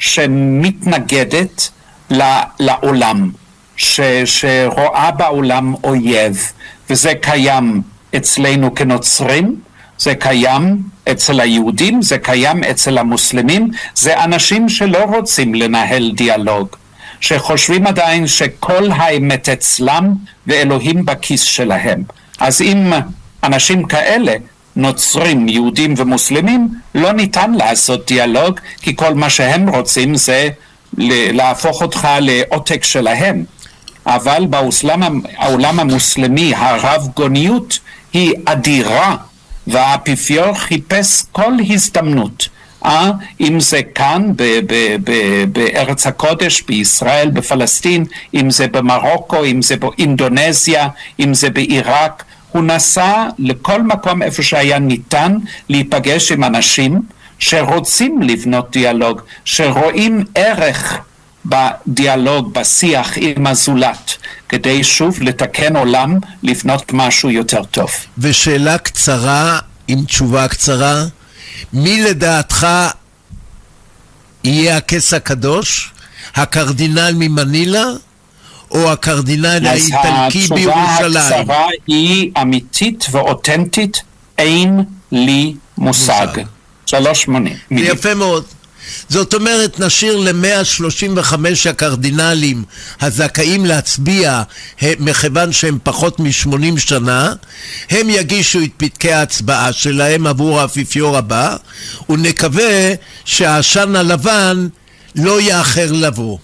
שמתנגדת לעולם, ש, שרואה בעולם אויב, וזה קיים אצלנו כנוצרים, זה קיים אצל היהודים, זה קיים אצל המוסלמים, זה אנשים שלא רוצים לנהל דיאלוג, שחושבים עדיין שכל האמת אצלם ואלוהים בכיס שלהם. אז אם אנשים כאלה, נוצרים, יהודים ומוסלמים, לא ניתן לעשות דיאלוג, כי כל מה שהם רוצים זה להפוך אותך לעותק שלהם. אבל בעולם המוסלמי הרב גוניות היא אדירה, והאפיפיור חיפש כל הזדמנות, אה? אם זה כאן ב- ב- ב- בארץ הקודש, בישראל, בפלסטין, אם זה במרוקו, אם זה באינדונזיה, אם זה בעיראק, הוא נסע לכל מקום איפה שהיה ניתן להיפגש עם אנשים שרוצים לבנות דיאלוג, שרואים ערך בדיאלוג, בשיח עם הזולת, כדי שוב לתקן עולם, לבנות משהו יותר טוב. ושאלה קצרה, עם תשובה קצרה, מי לדעתך יהיה הכס הקדוש, הקרדינל ממנילה, או הקרדינל האיטלקי בירושלים? אז התשובה הקצרה היא אמיתית ואותנטית, אין לי מושג. שלוש מונים. זה יפה מאוד. זאת אומרת, נשאיר ל-מאה שלושים וחמש הקרדינלים הזכאים להצביע, מכיוון שהם פחות מ-שמונים שנה, הם יגישו את פתקי ההצבעה שלהם עבור האפיפיור הבא, ונקווה שהעשן הלבן לא יאחר לבוא.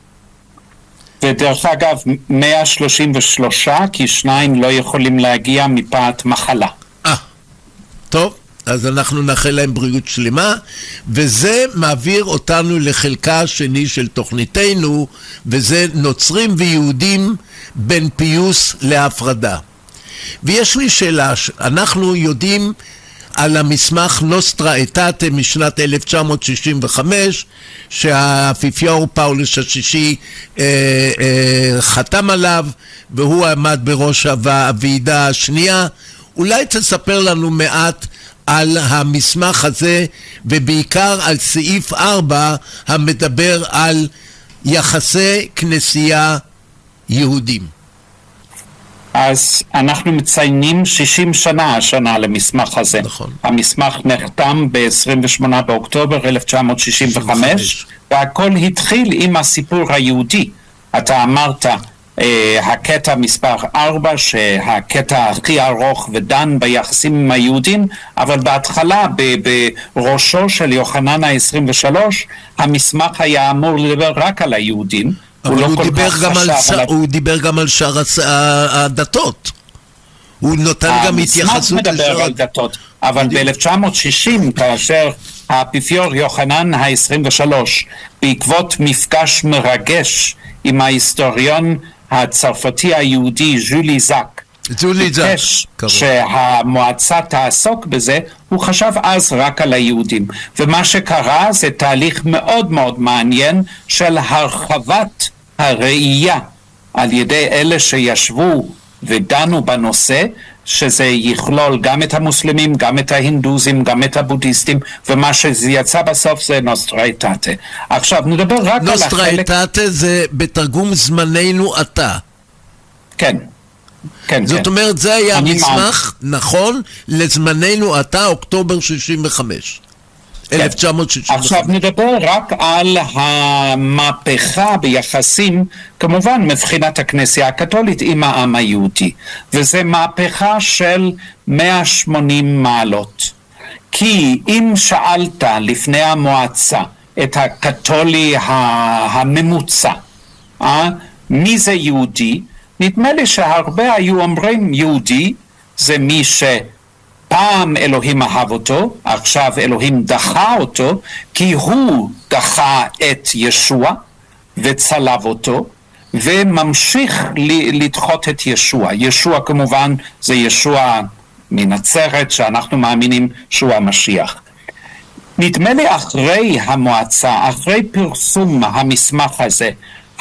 ודרך אגב, מאה שלושים ושלוש, כי שניים לא יכולים להגיע מפאת מחלה. אה, טוב. אז אנחנו נאחל להם בריאות שלמה, וזה מעביר אותנו לחלקה השני של תוכניתנו, וזה נוצרים ויהודים בין פיוס להפרדה. ויש לי שאלה, אנחנו יודעים על המסמך נוסטרה אטאטה משנת אלף תשע מאות שישים וחמש, שהאפיפיור פאולוס השישי אה, אה, חתם עליו, והוא עמד בראש הוועידה השנייה. אולי תספר לנו מעט על המסמך הזה, ובעיקר על סעיף ארבע המדבר על יחסי כנסייה יהודים. אז אנחנו מציינים שישים שנה השנה למסמך הזה. נכון. המסמך נחתם ב-עשרים ושמונה באוקטובר אלף תשע מאות שישים וחמש, והכל התחיל עם הסיפור היהודי. אתה אמרת, הקטע מספר ארבע, שהקטע הכי ארוך ודן ביחסים עם היהודים, אבל בהתחלה בראשו של יוחנן ה-עשרים ושלוש, המסמך היה אמור לדבר רק על היהודים. אבל הוא, הוא, דיבר גם על ש... על... הוא דיבר גם על שאר הדתות. הוא נותן גם התייחסות לשאר... המסמך מדבר על דתות, אבל ב-אלף תשע מאות שישים, כאשר האפיפיור יוחנן ה-עשרים ושלוש, בעקבות מפגש מרגש עם ההיסטוריון הצרפתי היהודי ז'ולי זאק, ביקש שהמועצה תעסוק בזה, הוא חשב אז רק על היהודים. ומה שקרה זה תהליך מאוד מאוד מעניין של הרחבת הראייה על ידי אלה שישבו ודנו בנושא, שזה יכלול גם את המוסלמים, גם את ההינדוזים, גם את הבודהיסטים, ומה שיצא בסוף זה נוסטרה אטאטה. עכשיו נדבר רק על החלק... נוסטרה אטאטה זה בתרגום זמננו עתה. כן. כן, זאת כן. אומרת, זה היה מסמך נכון לזמננו עתה, אוקטובר שישים וחמש. כן. אלף תשע מאות שישים וחמש. עכשיו נדבר רק על המהפכה ביחסים, כמובן מבחינת הכנסייה הקתולית עם העם היהודי, וזה מהפכה של מאה ושמונים מעלות. כי אם שאלת לפני המועצה את הקתולי הממוצע, אה? מי זה יהודי? נדמה לי שהרבה היו אומרים יהודי זה מי שפעם אלוהים אהב אותו, עכשיו אלוהים דחה אותו, כי הוא דחה את ישוע וצלב אותו, וממשיך לדחות את ישוע. ישוע כמובן זה ישוע מנצרת, שאנחנו מאמינים שהוא המשיח. נדמה לי אחרי המועצה, אחרי פרסום המסמך הזה,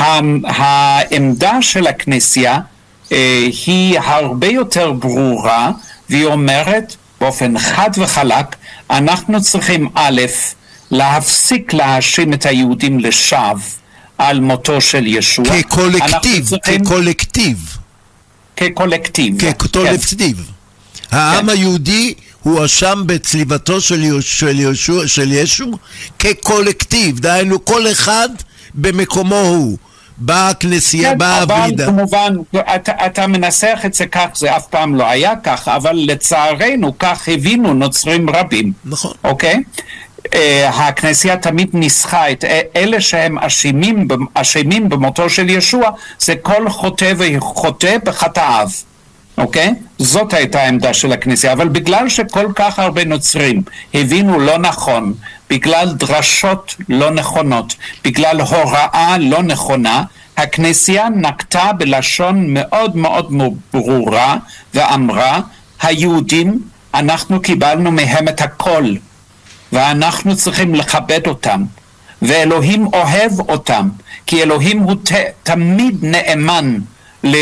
העמדה של הכנסייה היא הרבה יותר ברורה, והיא אומרת באופן חד וחלק, אנחנו צריכים א', להפסיק להאשים את היהודים לשווא על מותו של ישוע. כקולקטיב, צריכים... כקולקטיב. כקולקטיב. כקולקטיב. כן. העם כן. היהודי הוא אשם בצליבתו של ישוע, של ישוע כקולקטיב, דהיינו כל אחד במקומו הוא. בכנסייה, כן, בעבידה. אבל כמובן, אתה, אתה מנסח את זה כך, זה אף פעם לא היה כך, אבל לצערנו כך הבינו נוצרים רבים. נכון. אוקיי? Uh, הכנסייה תמיד ניסחה את אלה שהם אשמים, אשמים במותו של ישוע, זה כל חוטא וחוטא בחטאיו. אוקיי? זאת הייתה העמדה של הכנסייה, אבל בגלל שכל כך הרבה נוצרים הבינו לא נכון, בגלל דרשות לא נכונות, בגלל הוראה לא נכונה, הכנסייה נקטה בלשון מאוד מאוד ברורה ואמרה, היהודים, אנחנו קיבלנו מהם את הכל, ואנחנו צריכים לכבד אותם, ואלוהים אוהב אותם, כי אלוהים הוא ת, תמיד נאמן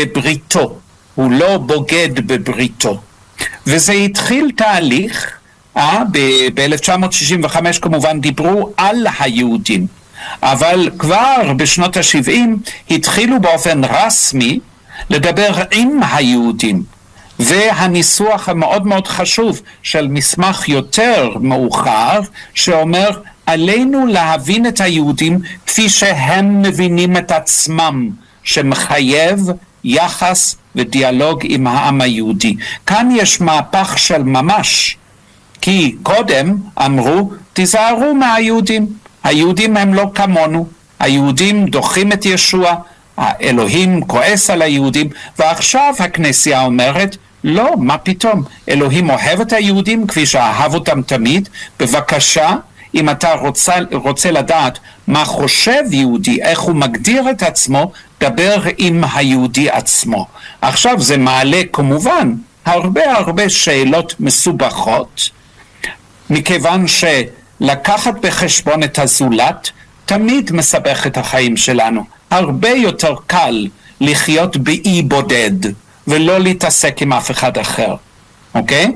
לבריתו, הוא לא בוגד בבריתו. וזה התחיל תהליך, אה, ב-אלף תשע מאות שישים וחמש כמובן דיברו על היהודים, אבל כבר בשנות ה-שבעים התחילו באופן רסמי לדבר עם היהודים, והניסוח המאוד מאוד חשוב של מסמך יותר מאוחר שאומר עלינו להבין את היהודים כפי שהם מבינים את עצמם, שמחייב יחס ודיאלוג עם העם היהודי. כאן יש מהפך של ממש, כי קודם אמרו תיזהרו מהיהודים, היהודים הם לא כמונו, היהודים דוחים את ישוע, האלוהים כועס על היהודים, ועכשיו הכנסייה אומרת לא, מה פתאום, אלוהים אוהב את היהודים כפי שאהב אותם תמיד, בבקשה, אם אתה רוצה, רוצה לדעת מה חושב יהודי, איך הוא מגדיר את עצמו, דבר עם היהודי עצמו. עכשיו זה מעלה כמובן הרבה הרבה שאלות מסובכות, מכיוון שלקחת בחשבון את הזולת תמיד מסבך את החיים שלנו. הרבה יותר קל לחיות באי בודד ולא להתעסק עם אף אחד אחר. אוקיי?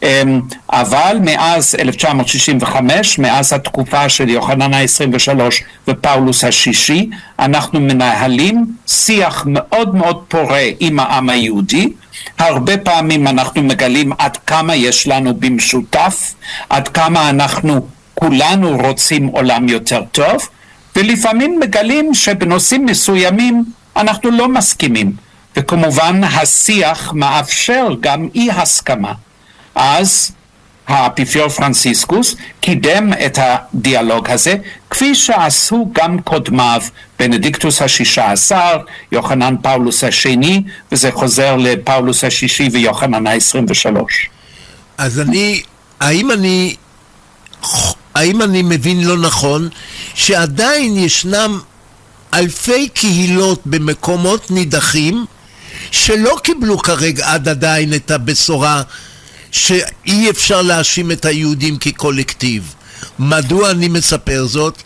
אבל מאז אלף תשע מאות שישים וחמש, מאז התקופה של יוחנן ה-עשרים ושלוש ופאולוס השישי, אנחנו מנהלים שיח מאוד מאוד פורה עם העם היהודי. הרבה פעמים אנחנו מגלים עד כמה יש לנו במשותף, עד כמה אנחנו כולנו רוצים עולם יותר טוב, ולפעמים מגלים שבנושאים מסוימים אנחנו לא מסכימים. וכמובן השיח מאפשר גם אי הסכמה. אז האפיפיור פרנציסקוס קידם את הדיאלוג הזה, כפי שעשו גם קודמיו, בנדיקטוס השישה עשר, יוחנן פאולוס השני, וזה חוזר לפאולוס השישי ויוחנן ה-עשרים ושלוש. אז אני, האם אני, האם אני מבין לא נכון, שעדיין ישנם אלפי קהילות במקומות נידחים, שלא קיבלו כרגע עד עדיין את הבשורה שאי אפשר להאשים את היהודים כקולקטיב. מדוע אני מספר זאת?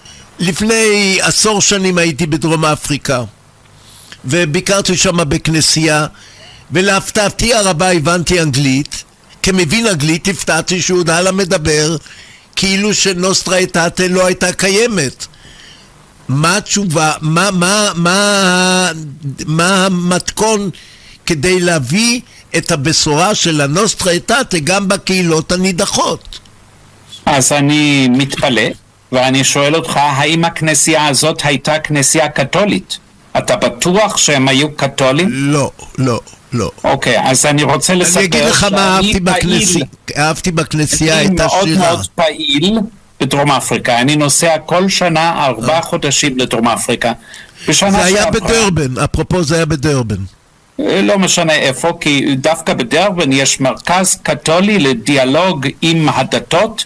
לפני עשור שנים הייתי בדרום אפריקה וביקרתי שם בכנסייה, ולהפתעתי הרבה הבנתי אנגלית. כמבין אנגלית הפתעתי שהוא הלאה מדבר כאילו שנוסטרה אטאטה לא הייתה קיימת. מה התשובה, מה, מה, מה, מה המתכון כדי להביא את הבשורה של הנוסטרה אטאטה גם בקהילות הנידחות? אז אני מתפלא, ואני שואל אותך, האם הכנסייה הזאת הייתה כנסייה קתולית? אתה בטוח שהם היו קתולים? לא, לא, לא. אוקיי, אז אני רוצה לספר... אני אגיד לך מה אהבתי בכנסייה. אהבתי בכנסייה את השירה. אני מאוד מאוד פעיל בדרום אפריקה. אני נוסע כל שנה ארבעה חודשים לדרום אפריקה. זה היה בדרבן, אפרופו זה היה בדרבן. לא משנה איפה, כי דווקא בדרבן יש מרכז קתולי לדיאלוג עם הדתות,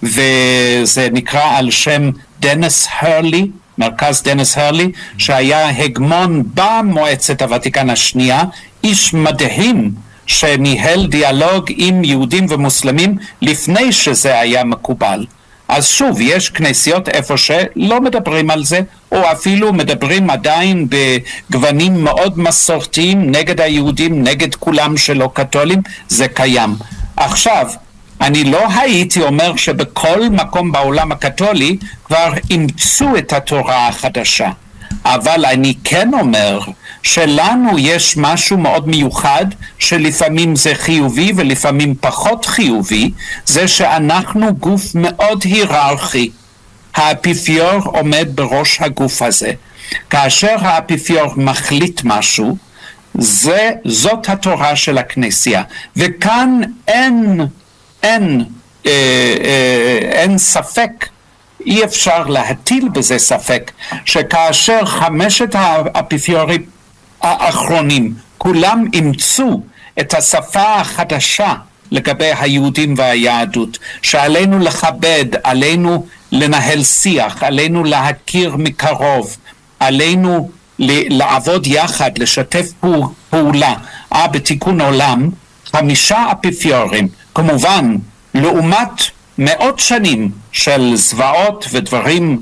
וזה נקרא על שם דניס הרלי, מרכז דניס הרלי, שהיה הגמון במועצת הוותיקן השנייה, איש מדהים שניהל דיאלוג עם יהודים ומוסלמים לפני שזה היה מקובל. אז שוב, יש כנסיות איפה שלא מדברים על זה, או אפילו מדברים עדיין בגוונים מאוד מסורתיים נגד היהודים, נגד כולם שלא קתולים, זה קיים. עכשיו, אני לא הייתי אומר שבכל מקום בעולם הקתולי כבר אימצו את התורה החדשה, אבל אני כן אומר שלנו יש משהו מאוד מיוחד, שלפעמים זה חיובי ולפעמים פחות חיובי, זה שאנחנו גוף מאוד היררכי. האפיפיור עומד בראש הגוף הזה. כאשר האפיפיור מחליט משהו, זה, זאת התורה של הכנסייה. וכאן אין, אין, אה, אה, אין ספק, אי אפשר להטיל בזה ספק, שכאשר חמשת האפיפיורים האחרונים כולם אימצו את השפה החדשה לגבי היהודים והיהדות, שעלינו לכבד, עלינו לנהל שיח, עלינו להכיר מקרוב, עלינו לעבוד יחד, לשתף פעולה אה, בתיקון עולם, חמישה אפיפיורים, כמובן לעומת מאות שנים של זוועות ודברים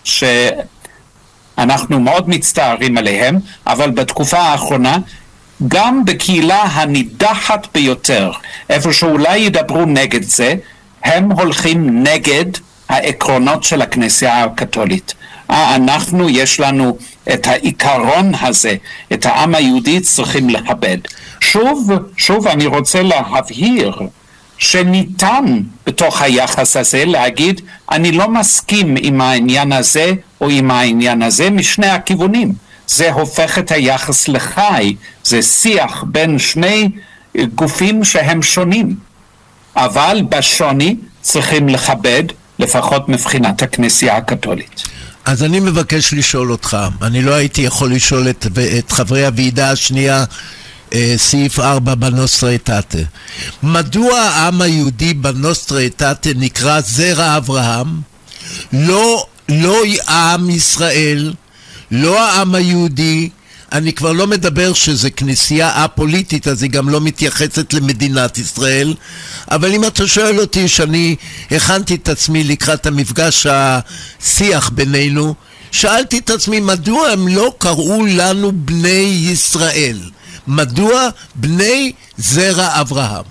שאנחנו מאוד מצטערים עליהם, אבל בתקופה האחרונה גם בקהילה הנידחת ביותר, איפה שאולי ידברו נגד זה, הם הולכים נגד העקרונות של הכנסייה הקתולית. אנחנו, יש לנו את העיקרון הזה, את העם היהודי צריכים לכבד. שוב, שוב אני רוצה להבהיר שניתן בתוך היחס הזה להגיד, אני לא מסכים עם העניין הזה או עם העניין הזה משני הכיוונים. זה הופך את היחס לחי, זה שיח בין שני גופים שהם שונים. אבל בשוני צריכים לכבד, לפחות מבחינת הכנסייה הקתולית. אז אני מבקש לשאול אותך, אני לא הייתי יכול לשאול את, את חברי הוועידה השנייה, אה, סעיף ארבע בנוסטרה אטאטה. מדוע העם היהודי בנוסטרה אטאטה נקרא זרע אברהם? לא, לא העם ישראל, לא העם היהודי, אני כבר לא מדבר שזה כנסייה א-פוליטית, אז היא גם לא מתייחסת למדינת ישראל, אבל אם אתה שואל אותי שאני הכנתי את עצמי לקראת המפגש השיח בינינו, שאלתי את עצמי מדוע הם לא קראו לנו בני ישראל? מדוע בני זרע אברהם?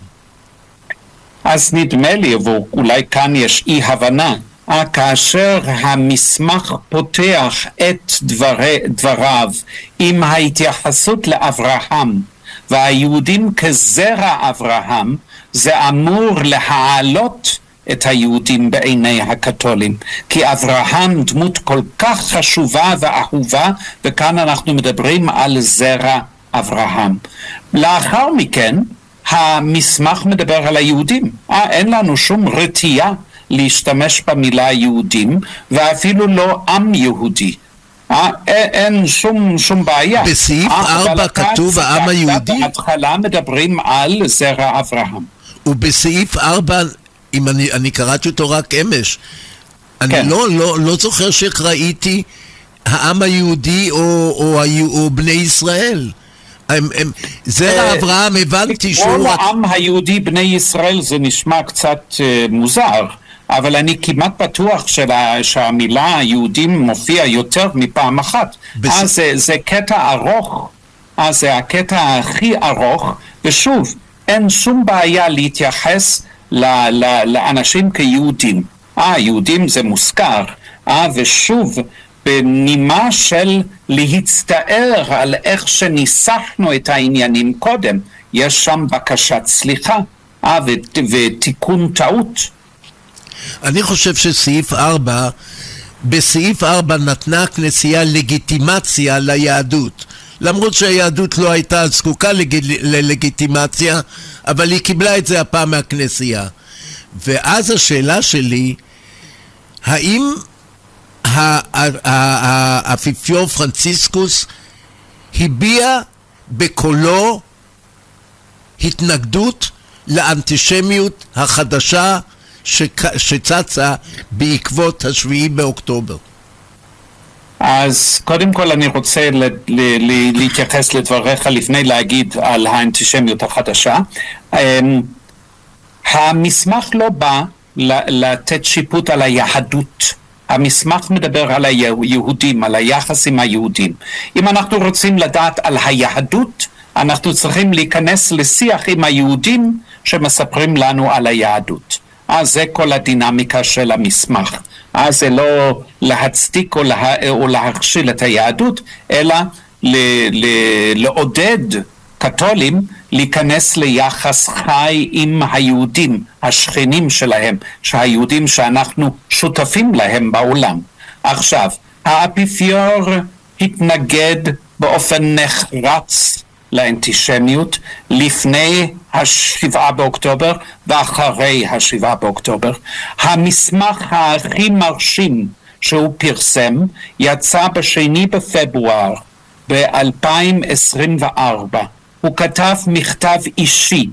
אז נדמה לי, ואולי כאן יש אי הבנה, כאשר המסמך פותח את דברי, דבריו עם ההתייחסות לאברהם והיהודים כזרע אברהם, זה אמור להעלות את היהודים בעיני הקתולים, כי אברהם דמות כל כך חשובה ואהובה, וכאן אנחנו מדברים על זרע אברהם. לאחר מכן המסמך מדבר על היהודים. אה, אין לנו שום רתיעה להשתמש במילה יהודים, ואפילו לא עם יהודי. אה, אין שום, שום בעיה. בסעיף ארבע כתוב העם היהודי? בהתחלה מדברים על זרע אברהם. ובסעיף ארבע, אם אני, אני קראתי אותו רק אמש, אני כן. לא, לא, לא זוכר שראיתי העם היהודי או, או, או, או בני ישראל. הם, הם, זרע אברהם הבנתי שהוא... כל העם היהודי בני ישראל זה נשמע קצת uh, מוזר, אבל אני כמעט בטוח שלה, שהמילה יהודים מופיע יותר מפעם אחת. בס... אז זה, זה קטע ארוך, אז זה הקטע הכי ארוך, ושוב, אין שום בעיה להתייחס ל, ל, לאנשים כיהודים. אה, יהודים זה מוזכר, אה, ושוב, בנימה של להצטער על איך שניסחנו את העניינים קודם, יש שם בקשת סליחה אה, ו- ותיקון טעות. אני חושב שסעיף ארבע, בסעיף ארבע נתנה הכנסייה לגיטימציה ליהדות, למרות שהיהדות לא הייתה זקוקה לג- ללגיטימציה, אבל היא קיבלה את זה הפעם מהכנסייה. ואז השאלה שלי, האם האפיפיור פרנציסקוס הביע בקולו התנגדות לאנטישמיות החדשה שצצה בעקבות השביעי באוקטובר? אז קודם כל אני רוצה ל- ל- ל- להתייחס לדבריך לפני להגיד על האנטישמיות החדשה. המסמך לא בא לתת שיפוט על היהדות. המסמך מדבר על היהודים, על היחס עם היהודים. אם אנחנו רוצים לדעת על היהדות, אנחנו צריכים להיכנס לשיח עם היהודים שמספרים לנו על היהדות. אז זה כל הדינמיקה של המסמך. אז זה לא להצדיק או, לה, או להכשיל את היהדות, אלא ל, ל, לעודד קתולים להיכנס ליחס חי עם היהודים, השכנים שלהם, שהיהודים שאנחנו שותפים להם בעולם. עכשיו, האפיפיור התנגד באופן נחרץ לאנטישמיות לפני השבעה באוקטובר ואחרי השבעה באוקטובר. המסמך הכי מרשים שהוא פרסם יצא בשני בפברואר ב-אלפיים עשרים וארבע. הוא כתב מכתב אישי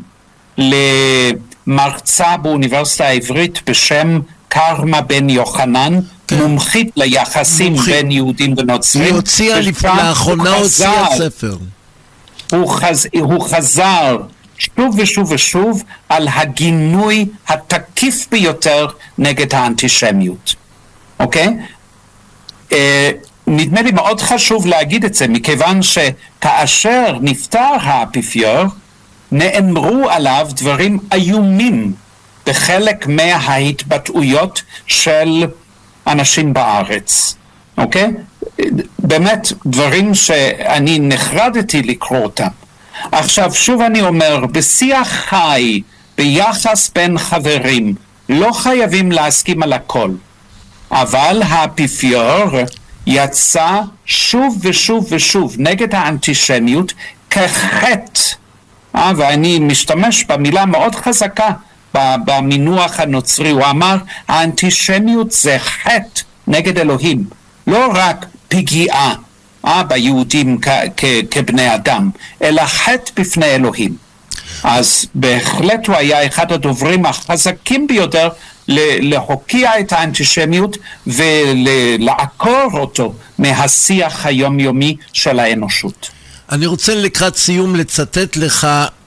למרצה באוניברסיטה העברית בשם קרמה בן יוחנן, כן. מומחית ליחסים מומחית. בין יהודים ונוצרים. היא הוציאה לאחרונה הוציאה ספר. הוא, חז... הוא חזר שוב ושוב ושוב על הגינוי התקיף ביותר נגד האנטישמיות. אוקיי? אה, נדמה לי מאוד חשוב להגיד את זה, מכיוון שכאשר נפטר האפיפיור, נאמרו עליו דברים איומים בחלק מההתבטאויות של אנשים בארץ. אוקיי? באמת דברים שאני נחרדתי לקרוא אותם. עכשיו שוב אני אומר, בשיח חי, ביחס בין חברים, לא חייבים להסכים על הכל. אבל האפיפיור יצא שוב ושוב ושוב נגד האנטישמיות כחטא. אה, ואני משתמש במילה מאוד חזקה במינוח הנוצרי. הוא אמר, האנטישמיות זה חטא נגד אלוהים. לא רק פגיעה אה, ביהודים כ- כ- כבני אדם, אלא חטא בפני אלוהים. אז בהחלט הוא היה אחד הדוברים החזקים ביותר להוקיע את האנטישמיות ולעקור אותו מהשיח היומיומי של האנושות. אני רוצה לקראת סיום לצטט לך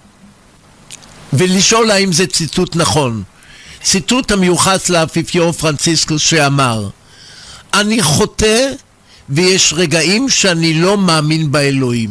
ולשאול האם זה ציטוט נכון. ציטוט המיוחס לאפיפיור פרנציסקוס שאמר, אני חוטא ויש רגעים שאני לא מאמין באלוהים.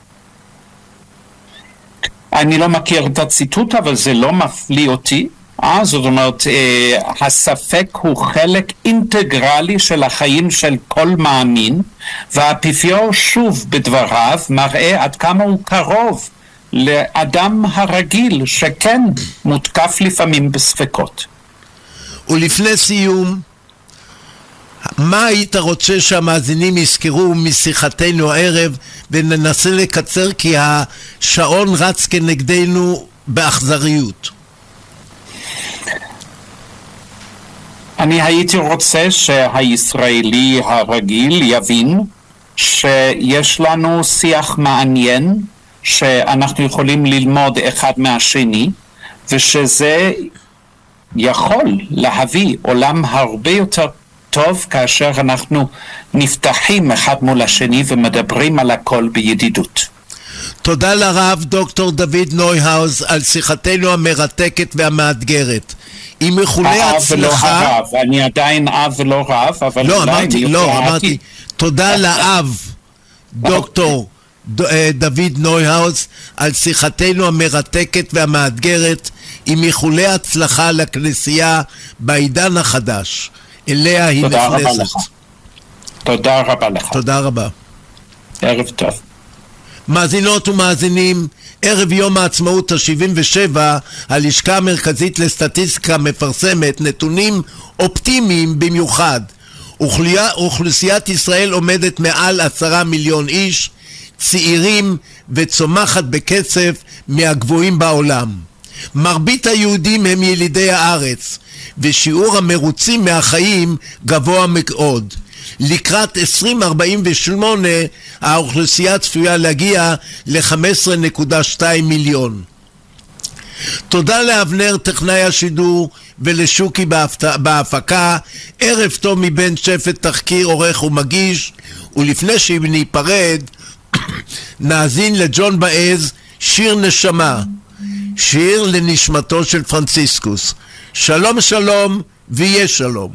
אני לא מכיר את הציטוט, אבל זה לא מפליא אותי. אה, זאת אומרת, אה, הספק הוא חלק אינטגרלי של החיים של כל מאמין, והאפיפיור שוב בדבריו מראה עד כמה הוא קרוב לאדם הרגיל שכן מותקף לפעמים בספקות. ולפני סיום, מה היית רוצה שהמאזינים יזכרו משיחתנו הערב, וננסה לקצר כי השעון רץ כנגדנו באכזריות? אני הייתי רוצה שהישראלי הרגיל יבין שיש לנו שיח מעניין, שאנחנו יכולים ללמוד אחד מהשני, ושזה יכול להביא עולם הרבה יותר טוב כאשר אנחנו נפתחים אחד מול השני ומדברים על הכל בידידות. תודה לרב דוקטור דוד נויהאוז על שיחתנו המרתקת והמאתגרת. עם איחולי הצלחה. ולא הרב, אני עדיין אב ולא רב, אבל לא, אמרתי, לא, אמרתי, תודה לאב דוקטור דוד נויהאוז על שיחתנו המרתקת והמאתגרת, עם איחולי הצלחה לכנסייה בעידן החדש. אליה היא נכנסת. תודה רבה לך. תודה רבה. ערב טוב. מאזינות ומאזינים, ערב יום העצמאות ה-שבעים ושבע, הלשכה המרכזית לסטטיסטיקה מפרסמת נתונים אופטימיים במיוחד. אוכלוסיית ישראל עומדת מעל עשרה מיליון איש, צעירים וצומחת בקצב מהגבוהים בעולם. מרבית היהודים הם ילידי הארץ, ושיעור המרוצים מהחיים גבוה מאוד. לקראת עשרים ארבעים ושמונה האוכלוסייה צפויה להגיע ל-חמש עשרה נקודה שתיים מיליון. תודה לאבנר טכנאי השידור ולשוקי בהפקה. ערב טוב מבן שפט תחקיר עורך ומגיש. ולפני שניפרד נאזין לג'ון באז שיר נשמה, שיר לנשמתו של פרנציסקוס. שלום שלום ויהיה שלום.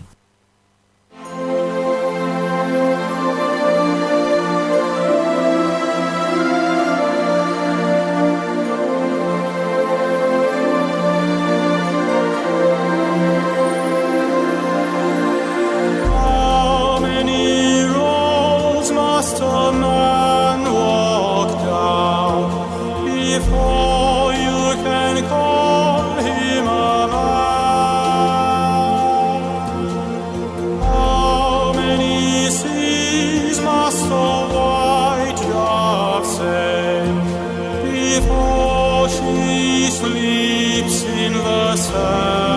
Before she sleeps in the sun.